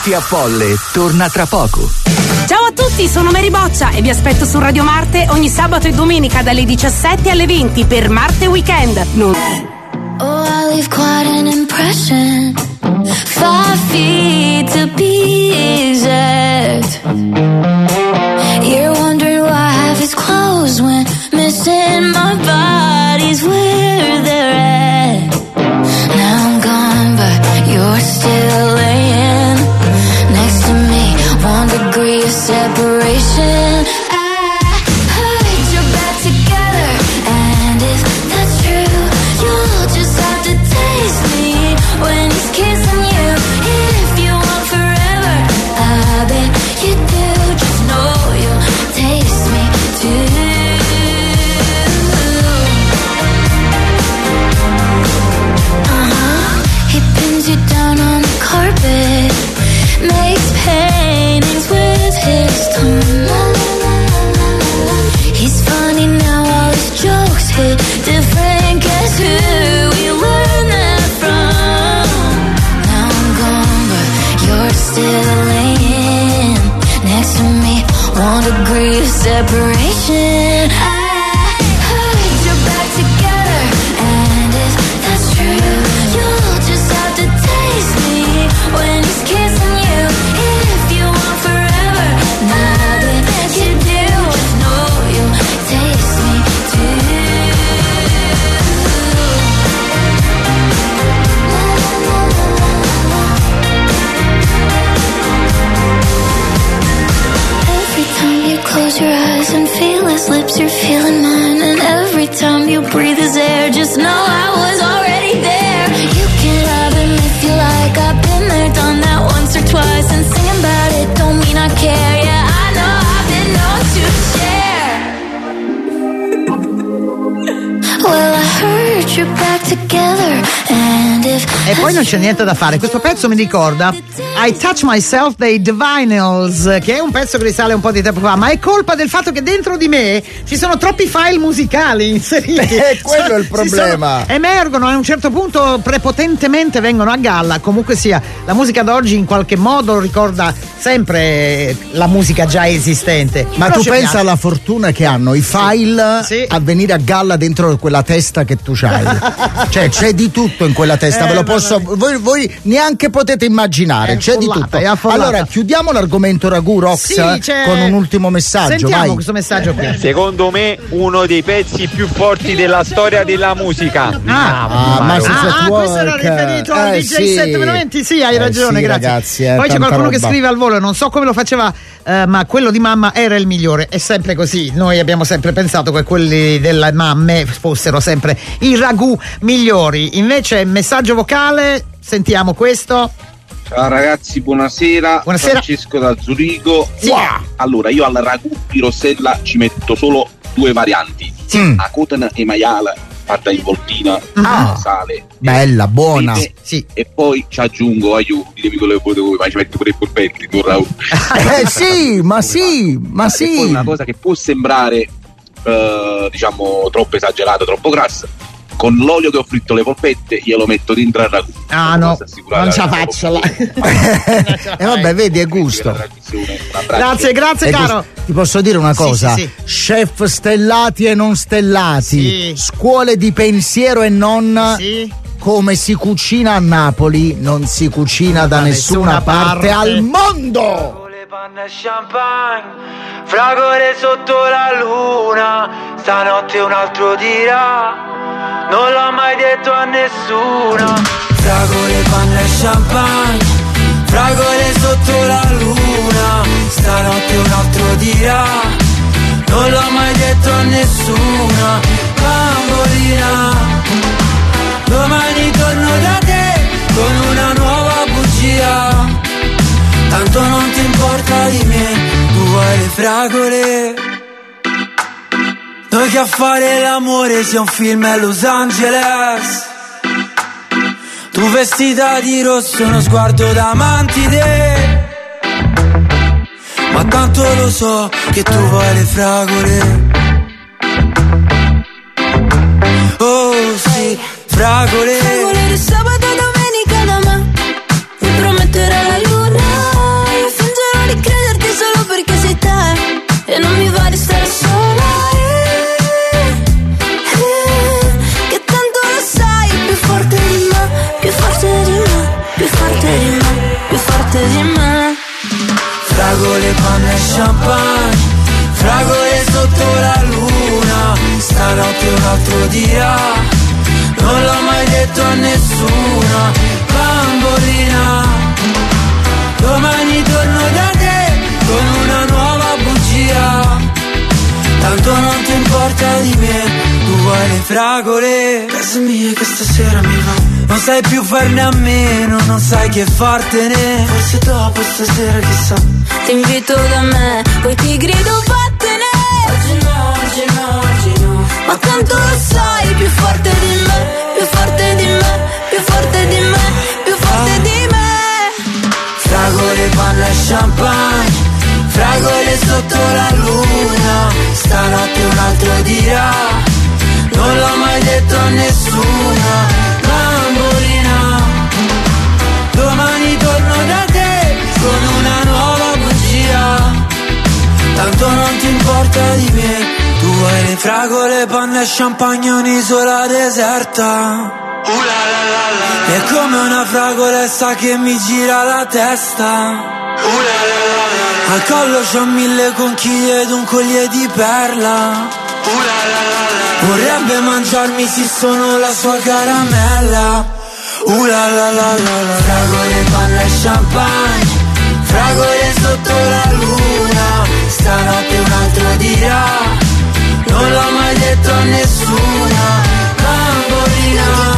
Metti a Polle torna tra poco. Ciao a tutti, sono Mary Boccia e vi aspetto su Radio Marte ogni sabato e domenica dalle 17 alle 20 per Marte Weekend. Oh, I leave quite an impression. 5 feet to be exact. You're wondering why I have his clothes when missing my body's where they're at. Now I'm gone, but you're still laying next to me. 1 degree of separation. When he's kissing you, if you want forever, I bet you do. Just know you'll taste me too. He pins you down on the carpet, makes paintings with his tongue. He's funny now, all his jokes hit different. Guess who we learned that from? Now I'm gone, but you're still laying next to me. 1 degree of separation. I heard you're back together, and if that's true, you'll just have to taste me when he's kissing you. If you want forever, now that you do, just know you'll taste me too. Every time you close your eyes and feel his lips, you're feeling mine. And every time you breathe his air, just know I was already there. You can have him if you like, I've been there, done that once or twice. And singing about it don't mean I care. Yeah, I know I've been known to share. Well, I heard you're back together, and if E poi non c'è niente da fare. Questo pezzo mi ricorda I Touch Myself dei The Vinyls, che è un pezzo che risale un po' di tempo fa, ma è colpa del fatto che dentro di me ci sono troppi file musicali inseriti. Quello è il problema. Emergono, a un certo punto prepotentemente vengono a galla. Comunque sia, la musica d'oggi in qualche modo ricorda sempre la musica già esistente. Ma Però tu ci pensa piace. alla fortuna che hanno i file a venire a galla dentro quella testa che tu c'hai. Cioè c'è di tutto in quella testa, ve lo posso. Voi neanche potete immaginare, c'è di tutto. Allora chiudiamo l'argomento ragù Rox con un ultimo messaggio. Sentiamo vai. questo messaggio qui. Secondo me uno dei pezzi più forti della storia della musica. Questo era riferito al DJ sì. 720. Sì, hai ragione, sì, grazie. ragazzi, Poi c'è tanta qualcuno che roba. scrive al volo, non so come lo faceva, ma quello di mamma era il migliore. È sempre così. Noi abbiamo sempre pensato che quelli delle mamme fossero sempre i ragù migliori. Invece, messaggio vocale, sentiamo questo. Ciao ragazzi, buonasera. Francesco da Zurigo. Sì. Wow. Allora, io al ragù di Rossella ci metto solo 2 varianti. A cotena e maiale fatta in voltina, sale. Bella, buona. Sì. E poi ci aggiungo, aiuto, ditemi quello che volete voi, ma ci metto pure i polpetti, tu Raul. sì. E poi una cosa che può sembrare, diciamo, troppo esagerata, troppo grassa. Con l'olio che ho fritto le polpette glielo metto dentro al ragù. No, non ce la faccio là. E vabbè, vedi, è gusto. Grazie caro. Ti posso dire una cosa? Sì. Chef stellati e non stellati, scuole di pensiero e non. Come si cucina a Napoli, non si cucina da nessuna parte al mondo. Panna e champagne, fragole sotto la luna, stanotte un altro dirà, non l'ho mai detto a nessuno. Fragole, panna e champagne, fragole sotto la luna, stanotte un altro dirà, non l'ho mai detto a nessuno. Bambolina, domani torno da te con una nuova bugia. Tanto non ti importa di me, tu vuoi le fragole. Noi che a fare l'amore sia un film a Los Angeles. Tu vestita di rosso, uno sguardo da mantide. Ma tanto lo so che tu vuoi le fragole. Oh sì, fragole. Fragole di sabato e domenica da me, mi promettere la luna. champagne, fragole sotto la luna, stanotte un altro dirà, non l'ho mai detto a nessuna, bambolina, domani torno da te con una nuova bugia, tanto non ti importa di me, tu vuoi le fragole, casa mia che stasera mi va, non sai più farne a meno, non sai che fartene, forse dopo stasera chissà, ti invito da me, poi ti grido vattene, oggi no, oggi no, oggi no, ma tanto lo sai, più forte di me, più forte di me, più forte di me, più forte di me. Fragole, panna e champagne, fragole sotto la luna, stanotte un altro dirà, non l'ho mai detto a nessuna, bambolina, domani torno da te con una nuova bugia, tanto non ti importa di me, tu hai le fragole, panna e champagne, un'isola deserta. È come una fragolessa che mi gira la testa. Al collo c'ho 1000 conchiglie ed un collier di perla. Vorrebbe mangiarmi se sono la sua caramella. Fragole, panna e champagne, fragole sotto la luna, stanotte un altro dirà, non l'ho mai detto a nessuna, bambolina,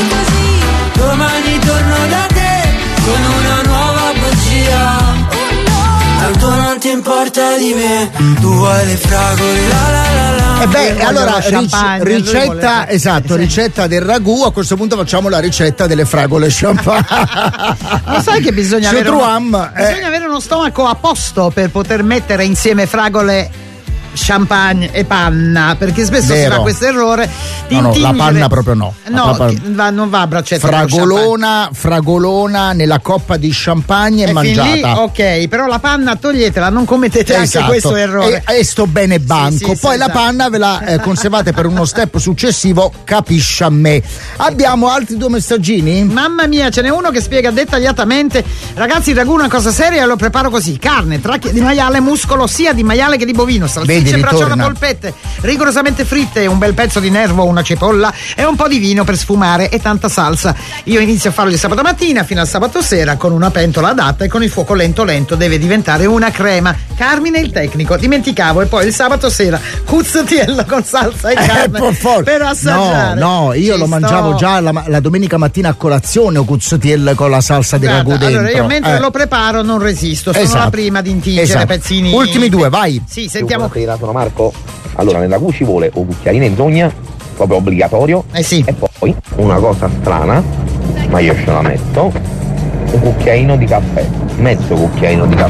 domani torno da te con una nuova bugia, tanto non ti importa di me, tu vuoi le fragole, la la la la. E beh, allora ricetta, esatto, ricetta del ragù, a questo punto facciamo la ricetta delle fragole champagne. Ma sai che bisogna avere uno stomaco a posto per poter mettere insieme fragole, champagne e panna, perché spesso si fa questo errore di la panna proprio no. Non va a braccetto. Fragolona nella coppa di champagne e mangiata. Lì, ok, però la panna toglietela, non commettete anche questo errore. E sto bene banco. Poi la panna ve la conservate per uno step successivo, capisci a me. Abbiamo altri 2 messaggini? Mamma mia, ce n'è uno che spiega dettagliatamente: ragazzi, il ragù è una cosa seria e lo preparo così: carne, tracchie di maiale, muscolo sia di maiale che di bovino, salsiccia, bracciole, polpette rigorosamente fritte, un bel pezzo di nervo, una cipolla e un po' di vino per sfumare e tanta salsa. Io inizio a farlo il sabato mattina fino al sabato sera con una pentola adatta e con il fuoco lento deve diventare una crema. Carmine il tecnico, dimenticavo, e poi il sabato sera cuzzatiello con salsa e carne per assaggiare. No, io lo mangiavo già la domenica mattina a colazione, o cuzzotiello con la salsa di ragù dentro. Allora io mentre lo preparo non resisto, sono la prima di intingere pezzini. Ultimi 2, vai. Sì, sentiamo. Sono Marco. Allora, nella ragù ci vuole un cucchiaino in zogna, proprio obbligatorio. Sì. E poi una cosa strana, ma io ce la metto, un cucchiaino di caffè, mezzo cucchiaino di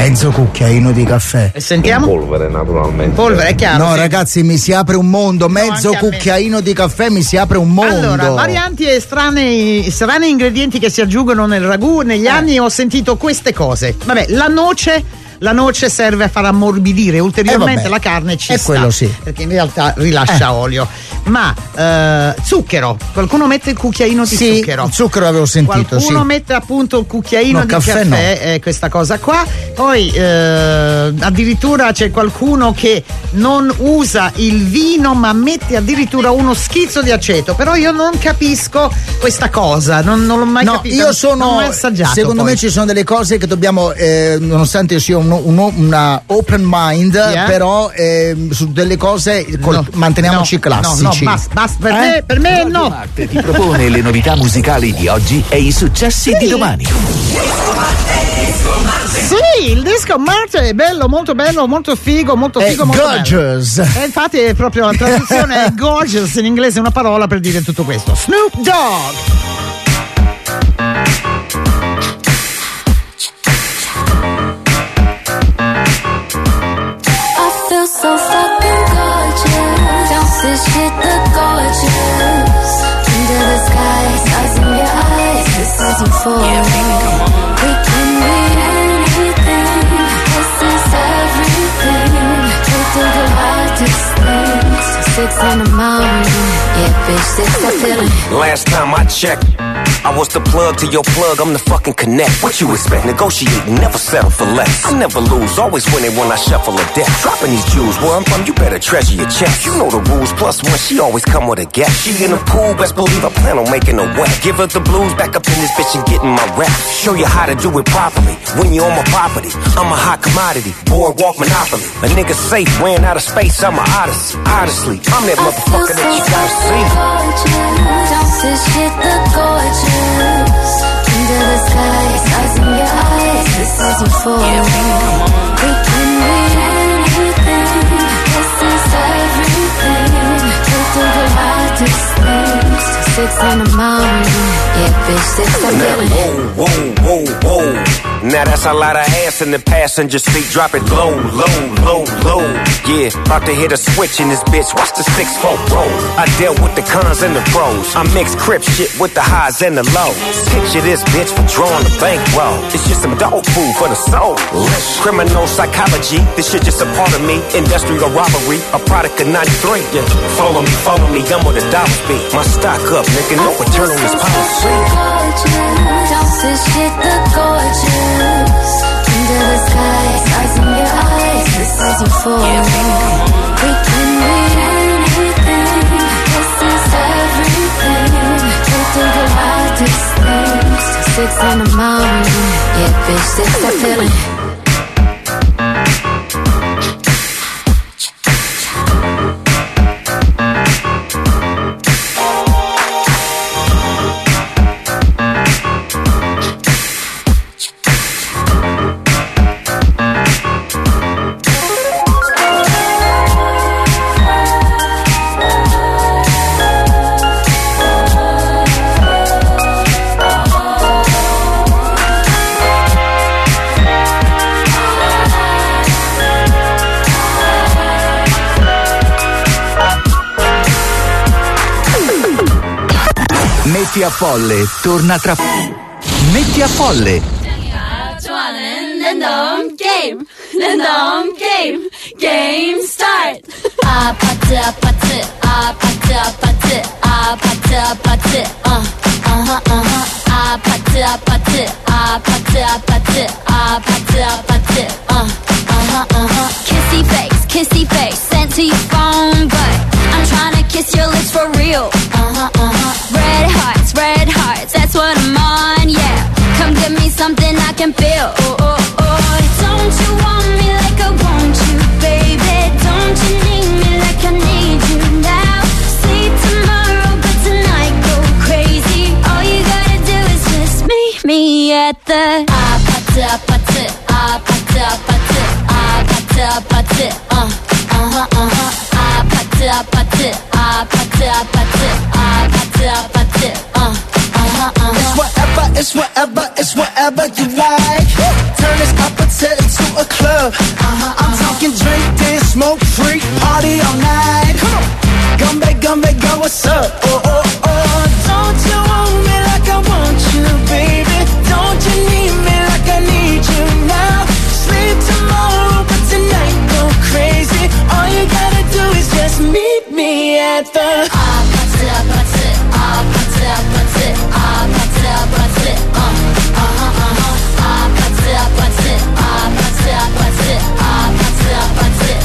caffè. E sentiamo? In polvere, naturalmente. Polvere, è chiaro. No, ragazzi, mi si apre un mondo, mezzo cucchiaino di caffè, mi si apre un mondo. Allora, varianti e strani ingredienti che si aggiungono nel ragù. Negli anni ho sentito queste cose. Vabbè, la noce serve a far ammorbidire ulteriormente la carne, ci sta, quello sì, perché in realtà rilascia olio. Ma zucchero, qualcuno mette il cucchiaino di zucchero. Il zucchero avevo sentito. Qualcuno mette appunto il cucchiaino di caffè, questa cosa qua. Poi addirittura c'è qualcuno che non usa il vino, ma mette addirittura uno schizzo di aceto. Però io non capisco questa cosa, non l'ho mai capito. Io sono, non l'ho mai assaggiato. Secondo me ci sono delle cose che dobbiamo, nonostante io sia una open mind, però su delle cose manteniamoci classici. No, basta, per me no. Marte ti propone le novità musicali di oggi e i successi di domani. Sì, il disco Marte è bello, molto figo, molto gorgeous. E infatti è proprio la traduzione è gorgeous in inglese, è una parola per dire tutto questo. Snoop Dogg. So fucking gorgeous. Don't this shit look gorgeous? Under the sky, stars in your eyes. This is euphoria. We can be anything. This is everything. Can't think of hardest things. 6 in the morning. Yeah, bitch, 6 I feel it. Last time I checked, I was the plug to your plug, I'm the fucking connect. What you expect? Negotiate, never settle for less. I never lose, always winning when I shuffle a deck. Dropping these jewels, where I'm from, you better treasure your checks. You know the rules, plus one, she always come with a guest. She in the pool, best believe I plan on making her wet. Give her the blues, back up in this bitch and getting my rap. Show you how to do it properly. When you're on my property, I'm a hot commodity. Boardwalk monopoly. A nigga safe, ran out of space, I'm a odyssey. Honestly, I'm that motherfucker that you gotta see. This shit look gorgeous. Under the sky, stars in your eyes. This is euphoria. We can read anything. This is everything. Can't think of hardest things. 6 in the morning. Yeah, bitch, 6 I'm feeling. Whoa, whoa, whoa, whoa. Now that's a lot of ass in the passenger seat. Drop it low, low, low, low. Yeah, about to hit a switch in this bitch. Watch the 6-4 roll. I dealt with the cons and the pros. I mix crip shit with the highs and the lows. Picture this bitch for drawing the bankroll. It's just some dog food for the soul. Criminal psychology. This shit just a part of me. Industrial robbery. A product of 93. Yeah, follow me. I'm with a dollar speed. My stock up, nigga. No return on this policy. This shit look gorgeous. Under the sky, stars in your eyes. This is euphoria. We can read anything. This is everything. Can't think of hardest things. 6 in the morning. Yeah, bitch, 6 I'm feeling. Metti a Folle torna tra Metti a Folle. 좋아하는 랜덤 게임 게임 스타트. 아파트 아파트 아파트 아파트 아파트 아파트 아파트 아파트 아파트 아파트 아파트 아파트 kissy face sent to your phone, but I'm trying to kiss your lips for real. Red hearts, that's what I'm on, yeah. Come give me something I can feel. Oh. Don't you want me like I want you, baby? Don't you need me like I need you now? Sleep tomorrow, but tonight go crazy. All you gotta do is just meet me at the 아파트 아파트 아파트 아파트 아파트 아파트 아파트 아파트 아파트 아파트 아파트 It's whatever you like. Turn this appetite into a club. I'm talking drink, dance, smoke, freak, party all night. Come back, go, what's up? Oh. Don't you want me like I want you, baby? Don't you need me like I need you now? Sleep tomorrow, but tonight go crazy. All you gotta do is just meet me at the 아파트 아파트 아파트 아파트 아파트 아파트 아파트 아파트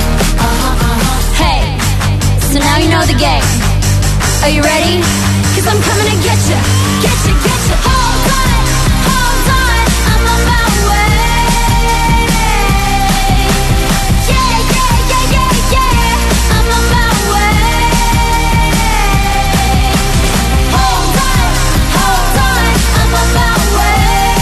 Hey, so now you know the game. Are you ready? 'Cause I'm coming to get you. Hold on, I'm on my way. Yeah, I'm on my way. Hold on, I'm on my way.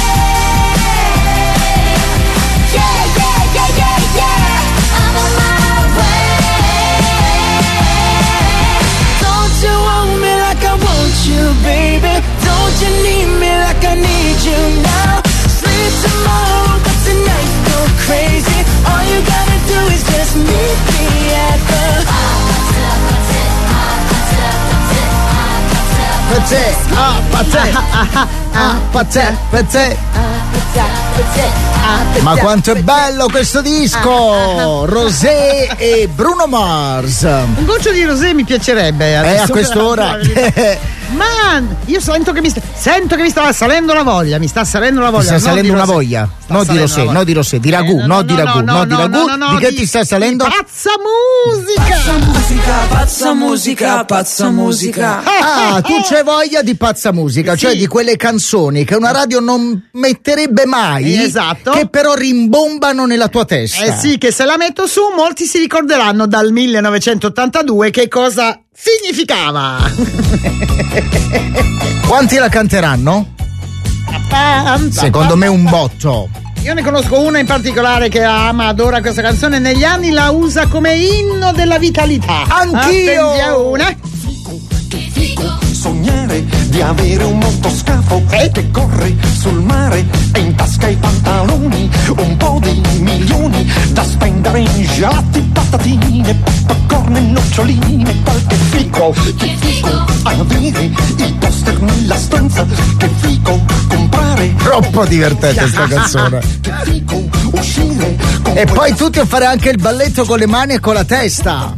Yeah, I'm on my way. Don't you want me like I want you, baby? Don't you need me like I need you now? Sleep tomorrow, but tonight go crazy. All you gotta do is just meet me at the Ma quanto è bello questo disco! Rosé e Bruno Mars. Un goccio di rosé mi piacerebbe a quest'ora. Man, io sento che mi sta salendo la voglia, Mi sta salendo una voglia. No di rosé, di ragù, di che ti sta salendo? Pazza musica. Ah, tu c'hai voglia di pazza musica, cioè di quelle canzoni che una radio non metterebbe mai, esatto, che però rimbombano nella tua testa. Sì, che se la metto su molti si ricorderanno dal 1982 che cosa significava. Quanti la canteranno? Secondo me un botto. Io ne conosco una in particolare che ama, adora questa canzone, negli anni la usa come inno della vitalità. Anch'io! Attenzione, una. Sognare di avere un motoscafo che corre sul mare e in tasca i pantaloni, un po' di milioni da spendere in gelati, patatine, popcorn e noccioline, qualche fico, che fico, avere il poster nella stanza, che fico, comprare. Troppo divertente sta canzone. Che fico, uscire e poi tutti a fare anche il balletto con le mani e con la testa.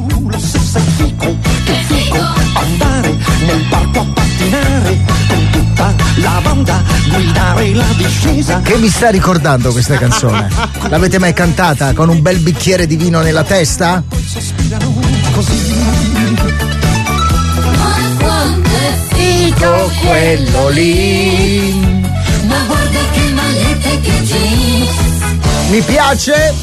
Che fico, andare nel parco a pattinare con tutta la banda, guidare la discesa. Che mi sta ricordando questa canzone? L'avete mai cantata con un bel bicchiere di vino nella testa? Sospirano così. Ma quando è figo quello lì. Ma guarda che magliette, che jeans. Mi piace?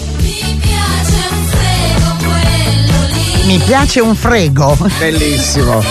Mi piace un frego. Bellissimo.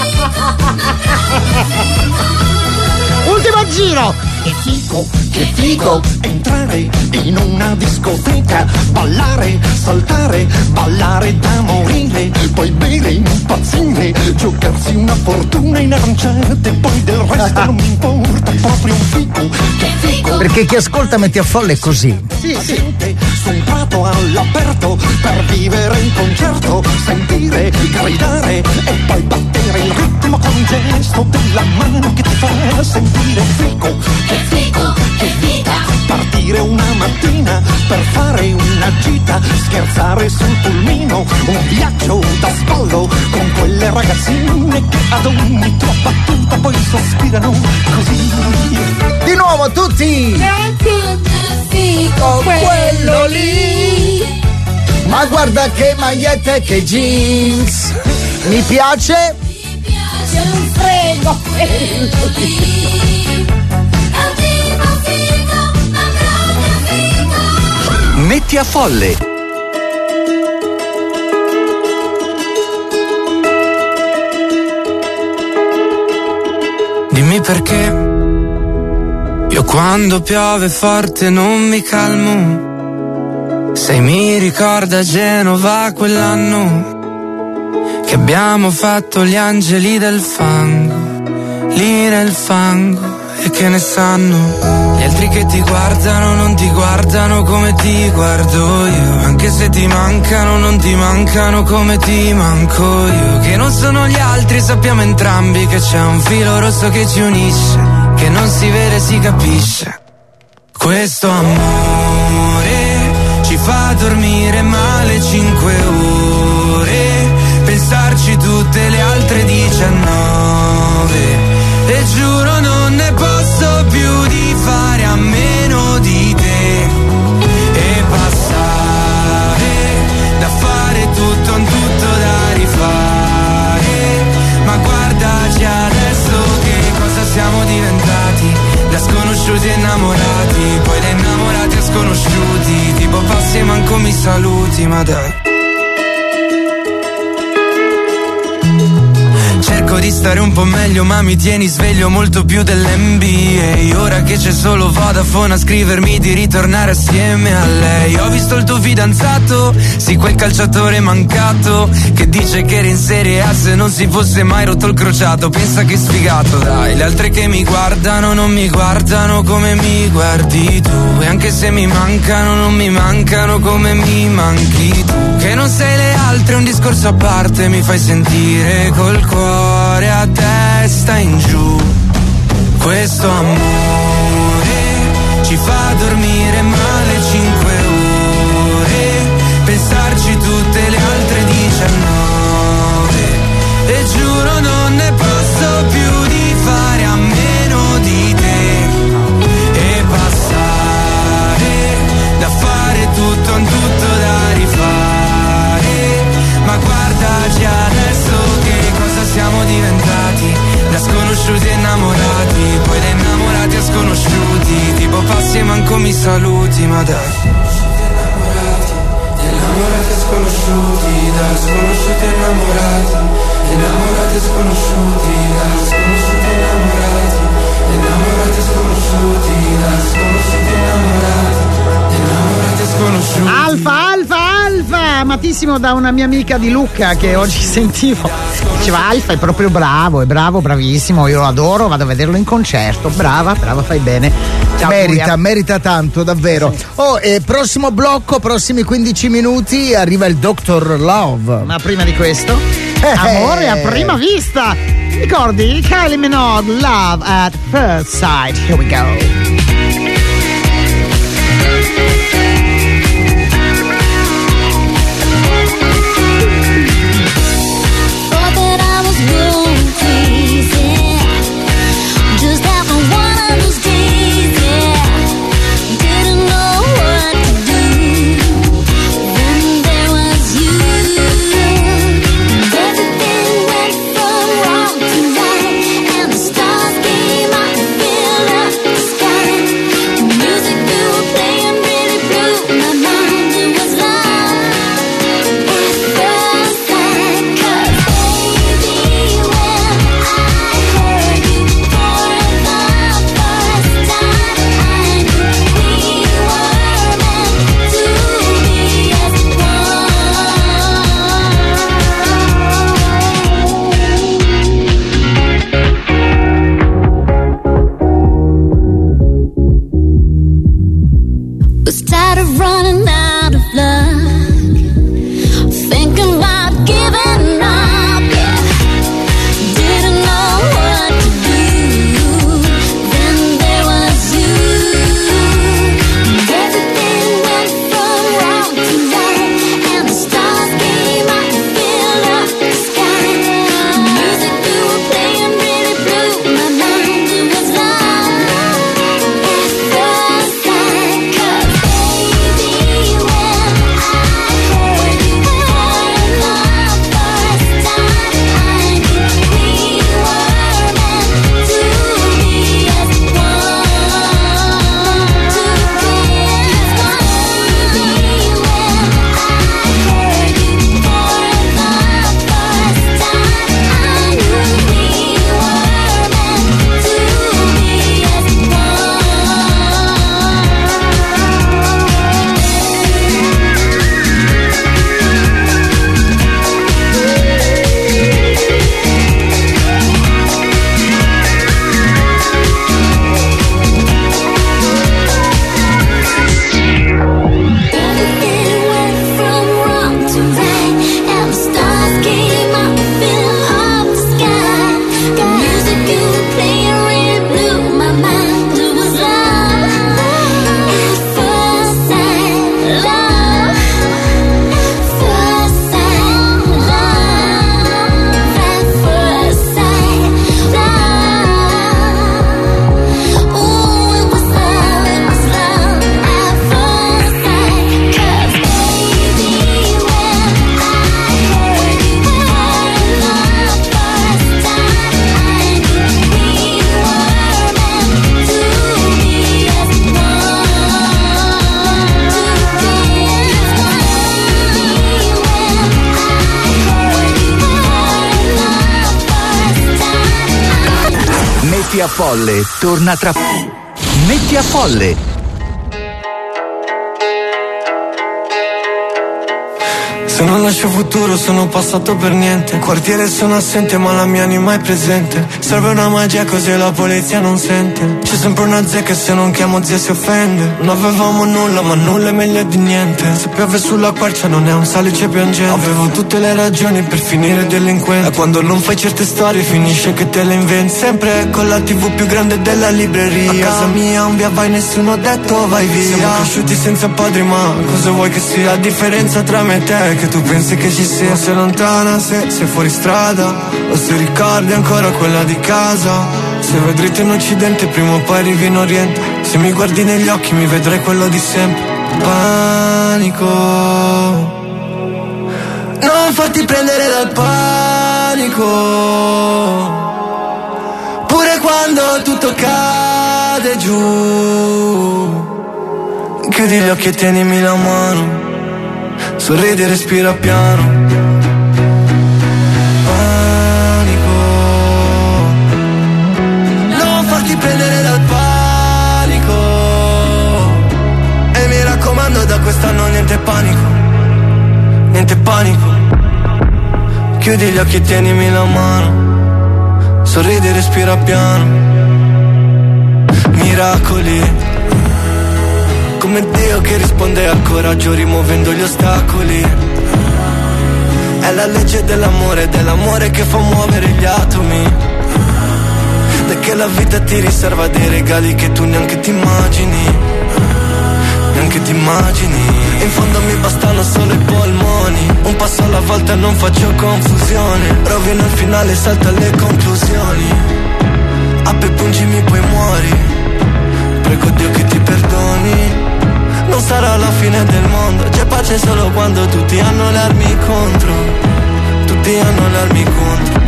Ultimo giro. Che figo entrare in una discoteca, ballare, saltare, ballare da morire, poi bere, impazzire, giocarsi una fortuna in aranciate, poi del resto non mi importa, proprio un figo. Che figo. Perché chi ascolta Metti a Folle è così. Sì. Su un prato all'aperto per vivere in concerto, sentire, gridare e poi battere il ritmo con un gesto della mano che ti fa sentire figo. Che figo, che vita. Partire una mattina per fare una gita, scherzare sul pulmino, un viaggio da spalle con quelle ragazzine che ad ogni tua battuta poi sospirano così. Di nuovo tutti! Figo quello lì. Ma guarda che magliette, che jeans. Mi piace? C'è un frego quello lì. Metti a Folle. Dimmi perché io quando piove forte non mi calmo. Se mi ricorda Genova quell'anno che abbiamo fatto gli angeli del fango, lì nel fango, e che ne sanno gli altri che ti guardano, non ti guardano come ti guardo io, anche se ti mancano, non ti mancano come ti manco io, che non sono gli altri, sappiamo entrambi che c'è un filo rosso che ci unisce, che non si vede, si capisce. Questo amore ci fa dormire male 5 ore, pensarci tutte le altre 19, e giuro non ne posso più di fare a meno di te, e passare da fare tutto un tutto da rifare, ma guardaci adesso che cosa siamo diventati, da sconosciuti innamorati, poi da innamorati a sconosciuti, tipo passi e manco mi saluti, ma dai. Cerco di stare un po' meglio ma mi tieni sveglio molto più dell'NBA, ora che c'è solo Vodafone a scrivermi di ritornare assieme a lei. Ho visto il tuo fidanzato, sì, quel calciatore mancato che dice che era in Serie A se non si fosse mai rotto il crociato. Pensa che sfigato, dai, le altre che mi guardano non mi guardano come mi guardi tu, e anche se mi mancano non mi mancano come mi manchi tu, che non sei le altre, un discorso a parte, mi fai sentire col cuore a testa in giù. Questo amore ci fa dormire male 5 ore, pensarci tutte le altre 19, e giuro non ne posso più di mi saluti, ma dai. Innamorati e sconosciuti, da sconosciuti innamorati. Innamorati e sconosciuti, da sconosciuti innamorati. Innamorati e sconosciuti, da sconosciuti innamorati. Innamorati e sconosciuti. Alfa, amatissimo da una mia amica di Lucca che oggi sentivo. Diceva Alfa è proprio bravo, è bravo, bravissimo, io lo adoro, vado a vederlo in concerto. Brava, fai bene. Ciao, merita tanto, davvero. Prossimo blocco, prossimi 15 minuti, arriva il Dr. Love. Ma prima di questo, amore a prima vista. Ricordi? Kylie Minogue, Love at First Sight. Here we go. Metti a Folle torna tra Metti a Folle. Se non lascio futuro sono passato per niente. In quartiere sono assente ma la mia anima è presente. Serve una magia così la polizia non sente. C'è sempre una zia che se non chiamo zia si offende. Non avevamo nulla ma nulla è meglio di niente. Se piove sulla quercia non è un salice piangente. Avevo tutte le ragioni per finire delinquente. E quando non fai certe storie finisce che te le inventi. Sempre con la TV più grande della libreria. A casa mia un via vai nessuno ha detto vai via. Siamo cresciuti senza padri ma cosa vuoi che sia? La differenza tra me e te che tu pensi che ci sia. Sei lontana se sei fuori strada o se ricordi ancora quella di casa. Se vai dritto in occidente prima o poi arrivi in oriente. Se mi guardi negli occhi mi vedrai quello di sempre. Panico, non farti prendere dal panico. Pure quando tutto cade giù Chiudi gli occhi e tienimi la mano, sorridi e respira piano. Panico, non farti prendere dal panico. E mi raccomando, da quest'anno niente panico, niente panico. Chiudi gli occhi e tienimi la mano, sorridi e respira piano. Miracoli, come Dio che risponde al coraggio rimuovendo gli ostacoli. È la legge dell'amore che fa muovere gli atomi. E che la vita ti riserva dei regali che tu neanche ti immagini. Neanche ti immagini. In fondo mi bastano solo i polmoni, un passo alla volta non faccio confusione. Rovino il finale, salto alle conclusioni. Apri, pungimi, poi muori. Prego Dio che ti perdoni. Non sarà la fine del mondo, c'è pace solo quando tutti hanno le armi contro. Tutti hanno le armi contro.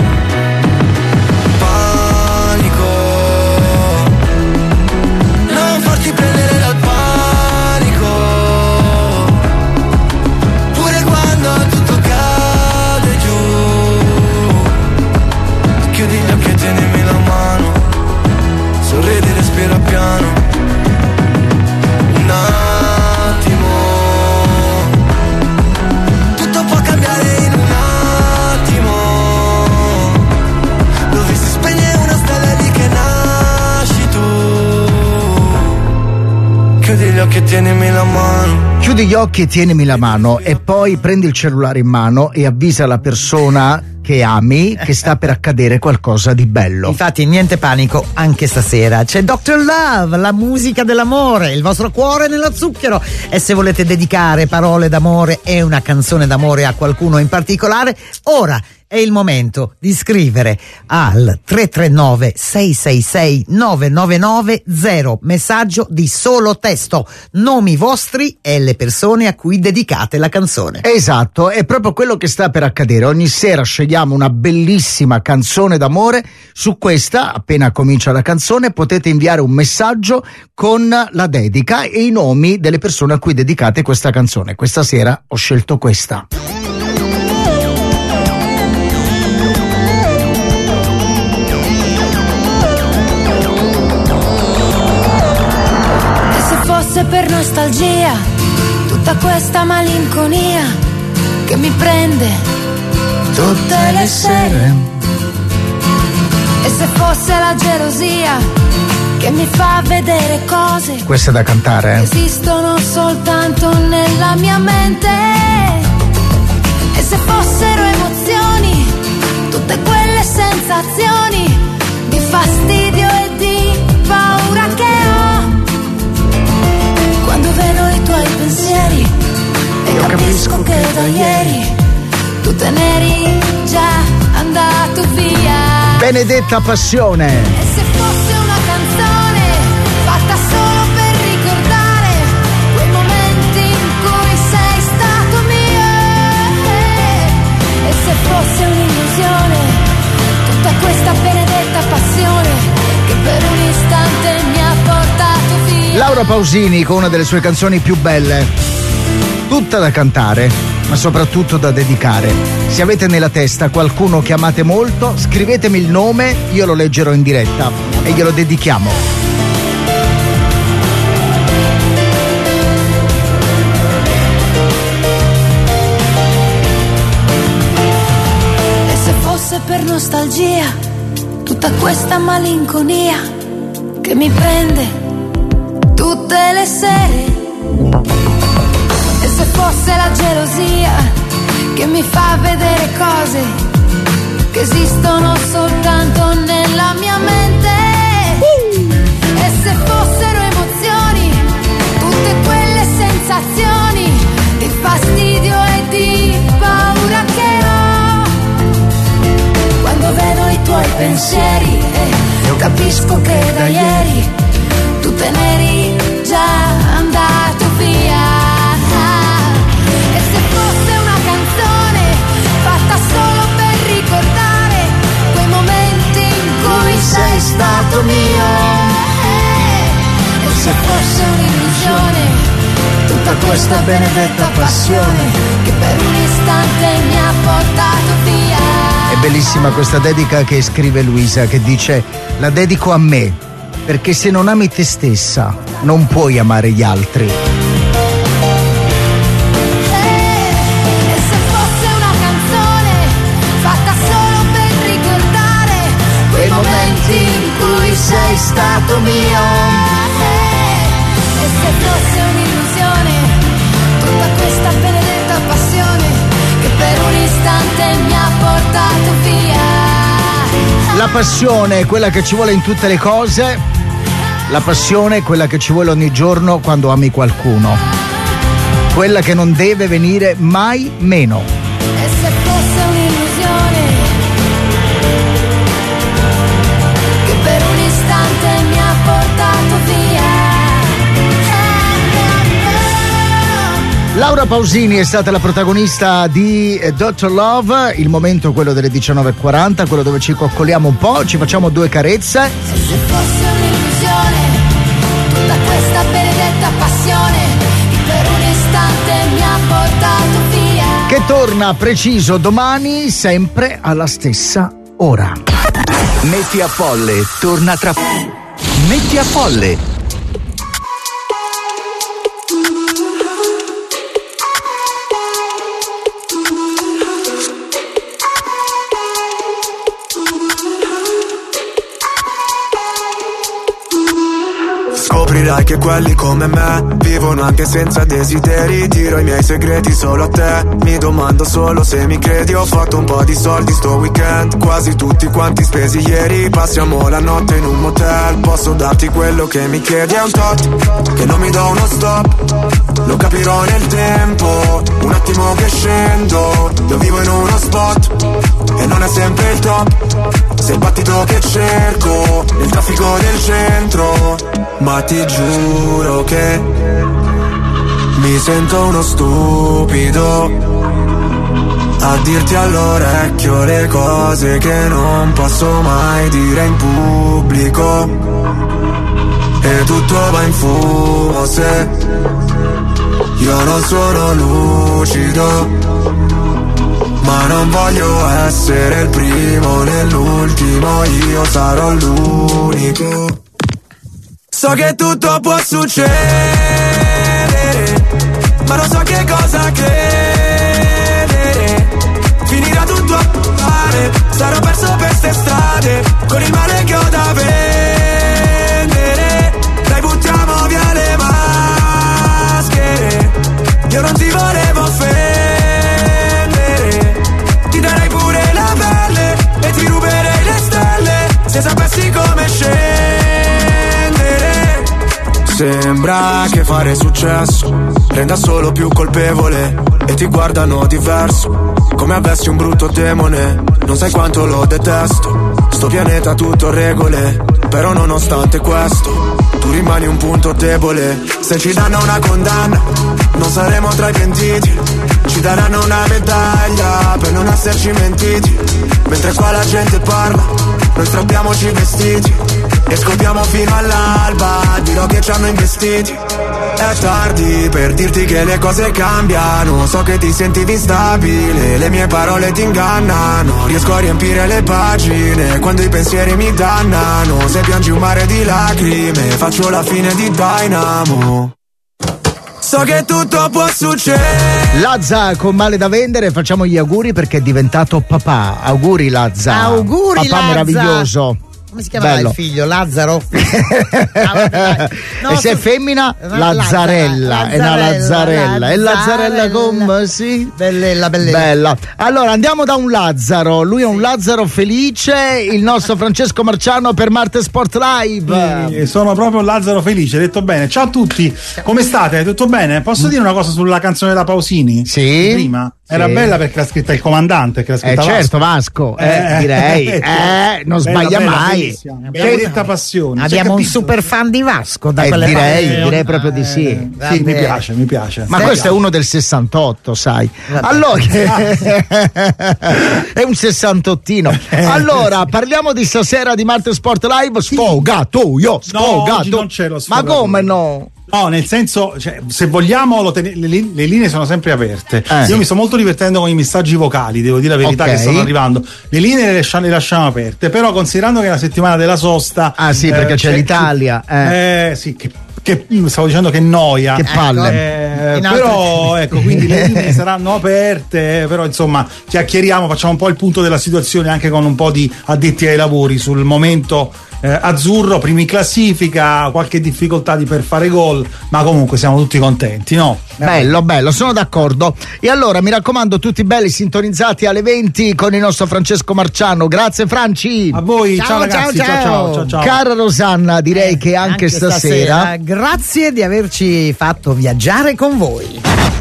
Panico, non farti prendere dal panico. Pure quando tutto cade giù. Chiudi gli occhi e tienimi la mano, sorridi e respira piano. Un attimo, tutto può cambiare in un attimo. Dove si spegne una stella lì che nasci tu. Chiudi gli occhi e tienimi la mano. Chiudi gli occhi e tienimi la mano e poi prendi il cellulare in mano e avvisa la persona che ami che sta per accadere qualcosa di bello. Infatti niente panico anche stasera. C'è Dr. Love, la musica dell'amore, il vostro cuore nello zucchero. E se volete dedicare parole d'amore e una canzone d'amore a qualcuno in particolare, ora è il momento di scrivere al 339 666 9990 messaggio di solo testo, nomi vostri e le persone a cui dedicate la canzone. Esatto, è proprio quello che sta per accadere. Ogni sera scegliamo una bellissima canzone d'amore. Su questa, appena comincia la canzone, potete inviare un messaggio con la dedica e i nomi delle persone a cui dedicate questa canzone. Questa sera ho scelto questa. Per nostalgia, tutta questa malinconia che mi prende tutte le sere. E se fosse la gelosia che mi fa vedere cose, questa è da cantare, che esistono soltanto nella mia mente. E se fossero emozioni, tutte quelle sensazioni di fastidio e di paura che ho quando vedo i tuoi pensieri e capisco che da ieri tu te n'eri già andato via. Benedetta Passione. E se fosse una canzone fatta solo per ricordare quei momenti in cui sei stato mio. E se fosse un'illusione tutta questa benedetta passione che per un istante mi ha portato via. Laura Pausini con una delle sue canzoni più belle, tutta da cantare, ma soprattutto da dedicare. Se avete nella testa qualcuno che amate molto, scrivetemi il nome, io lo leggerò in diretta e glielo dedichiamo. E se fosse per nostalgia, tutta questa malinconia che mi prende tutte le sere. E se fosse la gelosia che mi fa vedere cose che esistono soltanto nella mia mente. E se fossero emozioni, tutte quelle sensazioni di fastidio e di paura che ho quando vedo i tuoi pensieri, io capisco che da ieri tu te n'eri già andato via. E se fosse una canzone fatta solo per ricordare quei momenti in cui sei stato mio. E se fosse un'illusione questa benedetta passione che per un istante mi ha portato via. È bellissima questa dedica che scrive Luisa, che dice: la dedico a me, perché se non ami te stessa non puoi amare gli altri. E se fosse una canzone fatta solo per ricordare quei momenti in cui sei stato mio. E se fosse un'illusione tutta questa benedetta passione che per un istante mi ha portato via. La passione è quella che ci vuole in tutte le cose, la passione è quella che ci vuole ogni giorno quando ami qualcuno, quella che non deve venire mai meno. E se fosse un'illusione che per un istante mi ha portato via. Laura Pausini è stata la protagonista di Dr. Love, il momento è quello delle 19:40, quello dove ci coccoliamo un po', ci facciamo due carezze. E se fosse un'illusione tutta questa benedetta passione che per un istante mi ha portato via. Che torna preciso domani, sempre alla stessa ora. Metti a Folle torna tra. Metti a Folle. Scoprirai che quelli come me vivono anche senza desideri. Dirò i miei segreti solo a te. Mi domando solo se mi credi. Ho fatto un po' di soldi sto weekend, quasi tutti quanti spesi ieri. Passiamo la notte in un motel. Posso darti quello che mi chiedi. È un tot che non mi do uno stop. Lo capirò nel tempo. Un attimo che scendo. Io vivo in uno spot e non è sempre il top. Sei il battito che cerco nel traffico del centro. Ma ti giuro che mi sento uno stupido a dirti all'orecchio le cose che non posso mai dire in pubblico. E tutto va in fumo se io non sono lucido. Ma non voglio essere il primo né l'ultimo, io sarò l'unico. So che tutto può succedere, ma non so che cosa credere. Finirà tutto a male, sarò perso per ste strade, con il male che ho da vendere. Dai, buttiamo via le maschere, io non ti volevo offendere. Ti darei pure la pelle e ti ruberei le stelle, se sapessi come scendere. Sembra che fare successo renda solo più colpevole e ti guardano diverso, come avessi un brutto demone. Non sai quanto lo detesto, sto pianeta tutto regole, però nonostante questo tu rimani un punto debole. Se ci danno una condanna non saremo tra i pentiti, ci daranno una medaglia per non esserci mentiti. Mentre qua la gente parla, noi strappiamoci i vestiti e scopriamo fino all'alba, dirò che ci hanno investiti. È tardi per dirti che le cose cambiano, so che ti senti instabile, le mie parole ti ingannano. Riesco a riempire le pagine quando i pensieri mi dannano. Se piangi un mare di lacrime faccio la fine di Dynamo. So che tutto può succedere. Lazza con male da vendere, facciamo gli auguri perché è diventato papà. Auguri Lazza. Auguri papà Lazza. Meraviglioso. Come si chiama il figlio? Lazzaro? No, e se è femmina? Lazzarella. È una Lazzarella. E Lazzarella come sì? Bella. Bella. Allora andiamo da un Lazzaro. Lui è un Lazzaro felice. Il nostro Francesco Marciano per Marte Sport Live. Sì, sono proprio un Lazzaro felice, hai detto bene. Ciao a tutti, come state? Tutto bene? Posso dire una cosa sulla canzone della Pausini? Sì. Prima? Era bella perché l'ha scritta il comandante, che l'ha scritta certo, Vasco. Direi. Non sbaglia mai. Benedetta passione. Abbiamo un super fan di Vasco da quelle direi proprio di sì. Sì, mi piace. Ma questo è uno del 68, sai. Allora è un 68ino. Allora, parliamo di stasera di Marte Sport Live. Sfogatoio. No, oggi non c'è lo Ma come no? No, nel senso, cioè, se vogliamo le linee sono sempre aperte. Io mi sto molto divertendo con i messaggi vocali, devo dire la verità, che stanno arrivando. Le linee le lasciamo aperte, però considerando che è la settimana della sosta. Ah sì, perché c'è l'Italia. Sì, che stavo dicendo che noia. Che palle. Però ecco, quindi le linee saranno aperte, però insomma chiacchieriamo, facciamo un po' il punto della situazione anche con un po' di addetti ai lavori sul momento azzurro, primi in classifica, qualche difficoltà per fare gol, ma comunque siamo tutti contenti, no? Bello, sono d'accordo. E allora mi raccomando, tutti belli sintonizzati alle 20 con il nostro Francesco Marciano. Grazie Franci. A voi, ciao ragazzi, ciao. Cara Rosanna, direi che anche stasera grazie di averci fatto viaggiare con voi.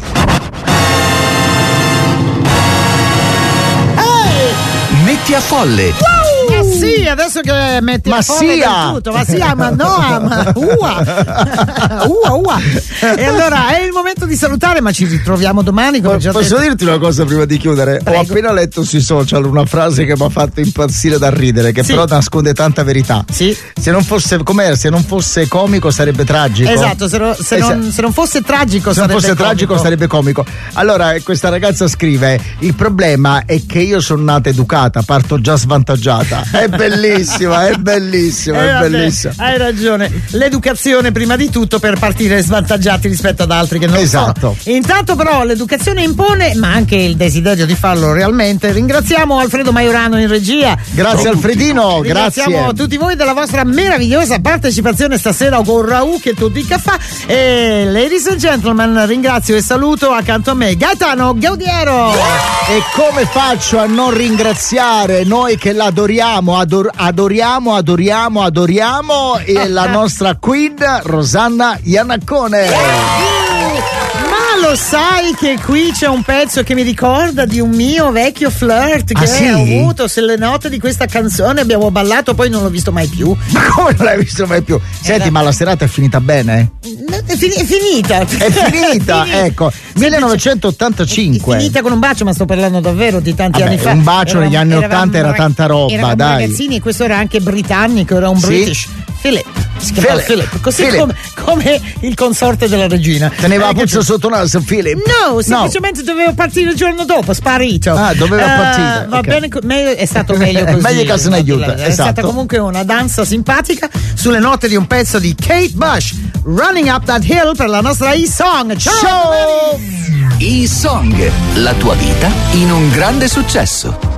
Metti a Folle. Ma sì, adesso che metti a Folle tutto, ma ua. E allora è il momento di salutare, ma ci ritroviamo domani. Posso dirti una cosa prima di chiudere? Prego. Ho appena letto sui social una frase che mi ha fatto impazzire da ridere, che però nasconde tanta verità. Sì. Se non fosse comico sarebbe tragico. Esatto, se non fosse tragico sarebbe comico. Allora questa ragazza scrive: il problema è che io sono nata educata, parto già svantaggiata. È bellissima. Hai ragione. L'educazione prima di tutto per partire svantaggiati rispetto ad altri che non lo sono. Intanto però l'educazione impone, ma anche il desiderio di farlo realmente. Ringraziamo Alfredo Maiorano in regia. Grazie Alfredino, ringraziamo tutti voi della vostra meravigliosa partecipazione stasera con Raul che tutti i caffè. E ladies and gentlemen, ringrazio e saluto accanto a me Gaetano Gaudiero. E come faccio a non ringraziare noi che l'adoriamo e la nostra queen Rosanna Iannaccone. Ma lo sai che qui c'è un pezzo che mi ricorda di un mio vecchio flirt che ho avuto sulle note di questa canzone, abbiamo ballato, poi non l'ho visto mai più. Ma come non l'hai visto mai più? Senti, ma la serata è finita bene? È finita. È finita, ecco. 1985. È finita con un bacio, ma sto parlando davvero di tanti anni fa. Un bacio negli anni 80 era tanta roba, dai. Ragazzini, questo era anche britannico, era un British. Philip, si chiamava Philip, così come il consorte della regina. Teneva la puzza sotto naso, Philip? No, semplicemente doveva partire il giorno dopo, sparito. Doveva partire. Va bene, è stato meglio così. Meglio che se ne aiuta. È stata comunque una danza simpatica sulle note di un pezzo di Kate Bush, Running Up That Hill, per la nostra E-Song. Ciao! E-Song, la tua vita in un grande successo.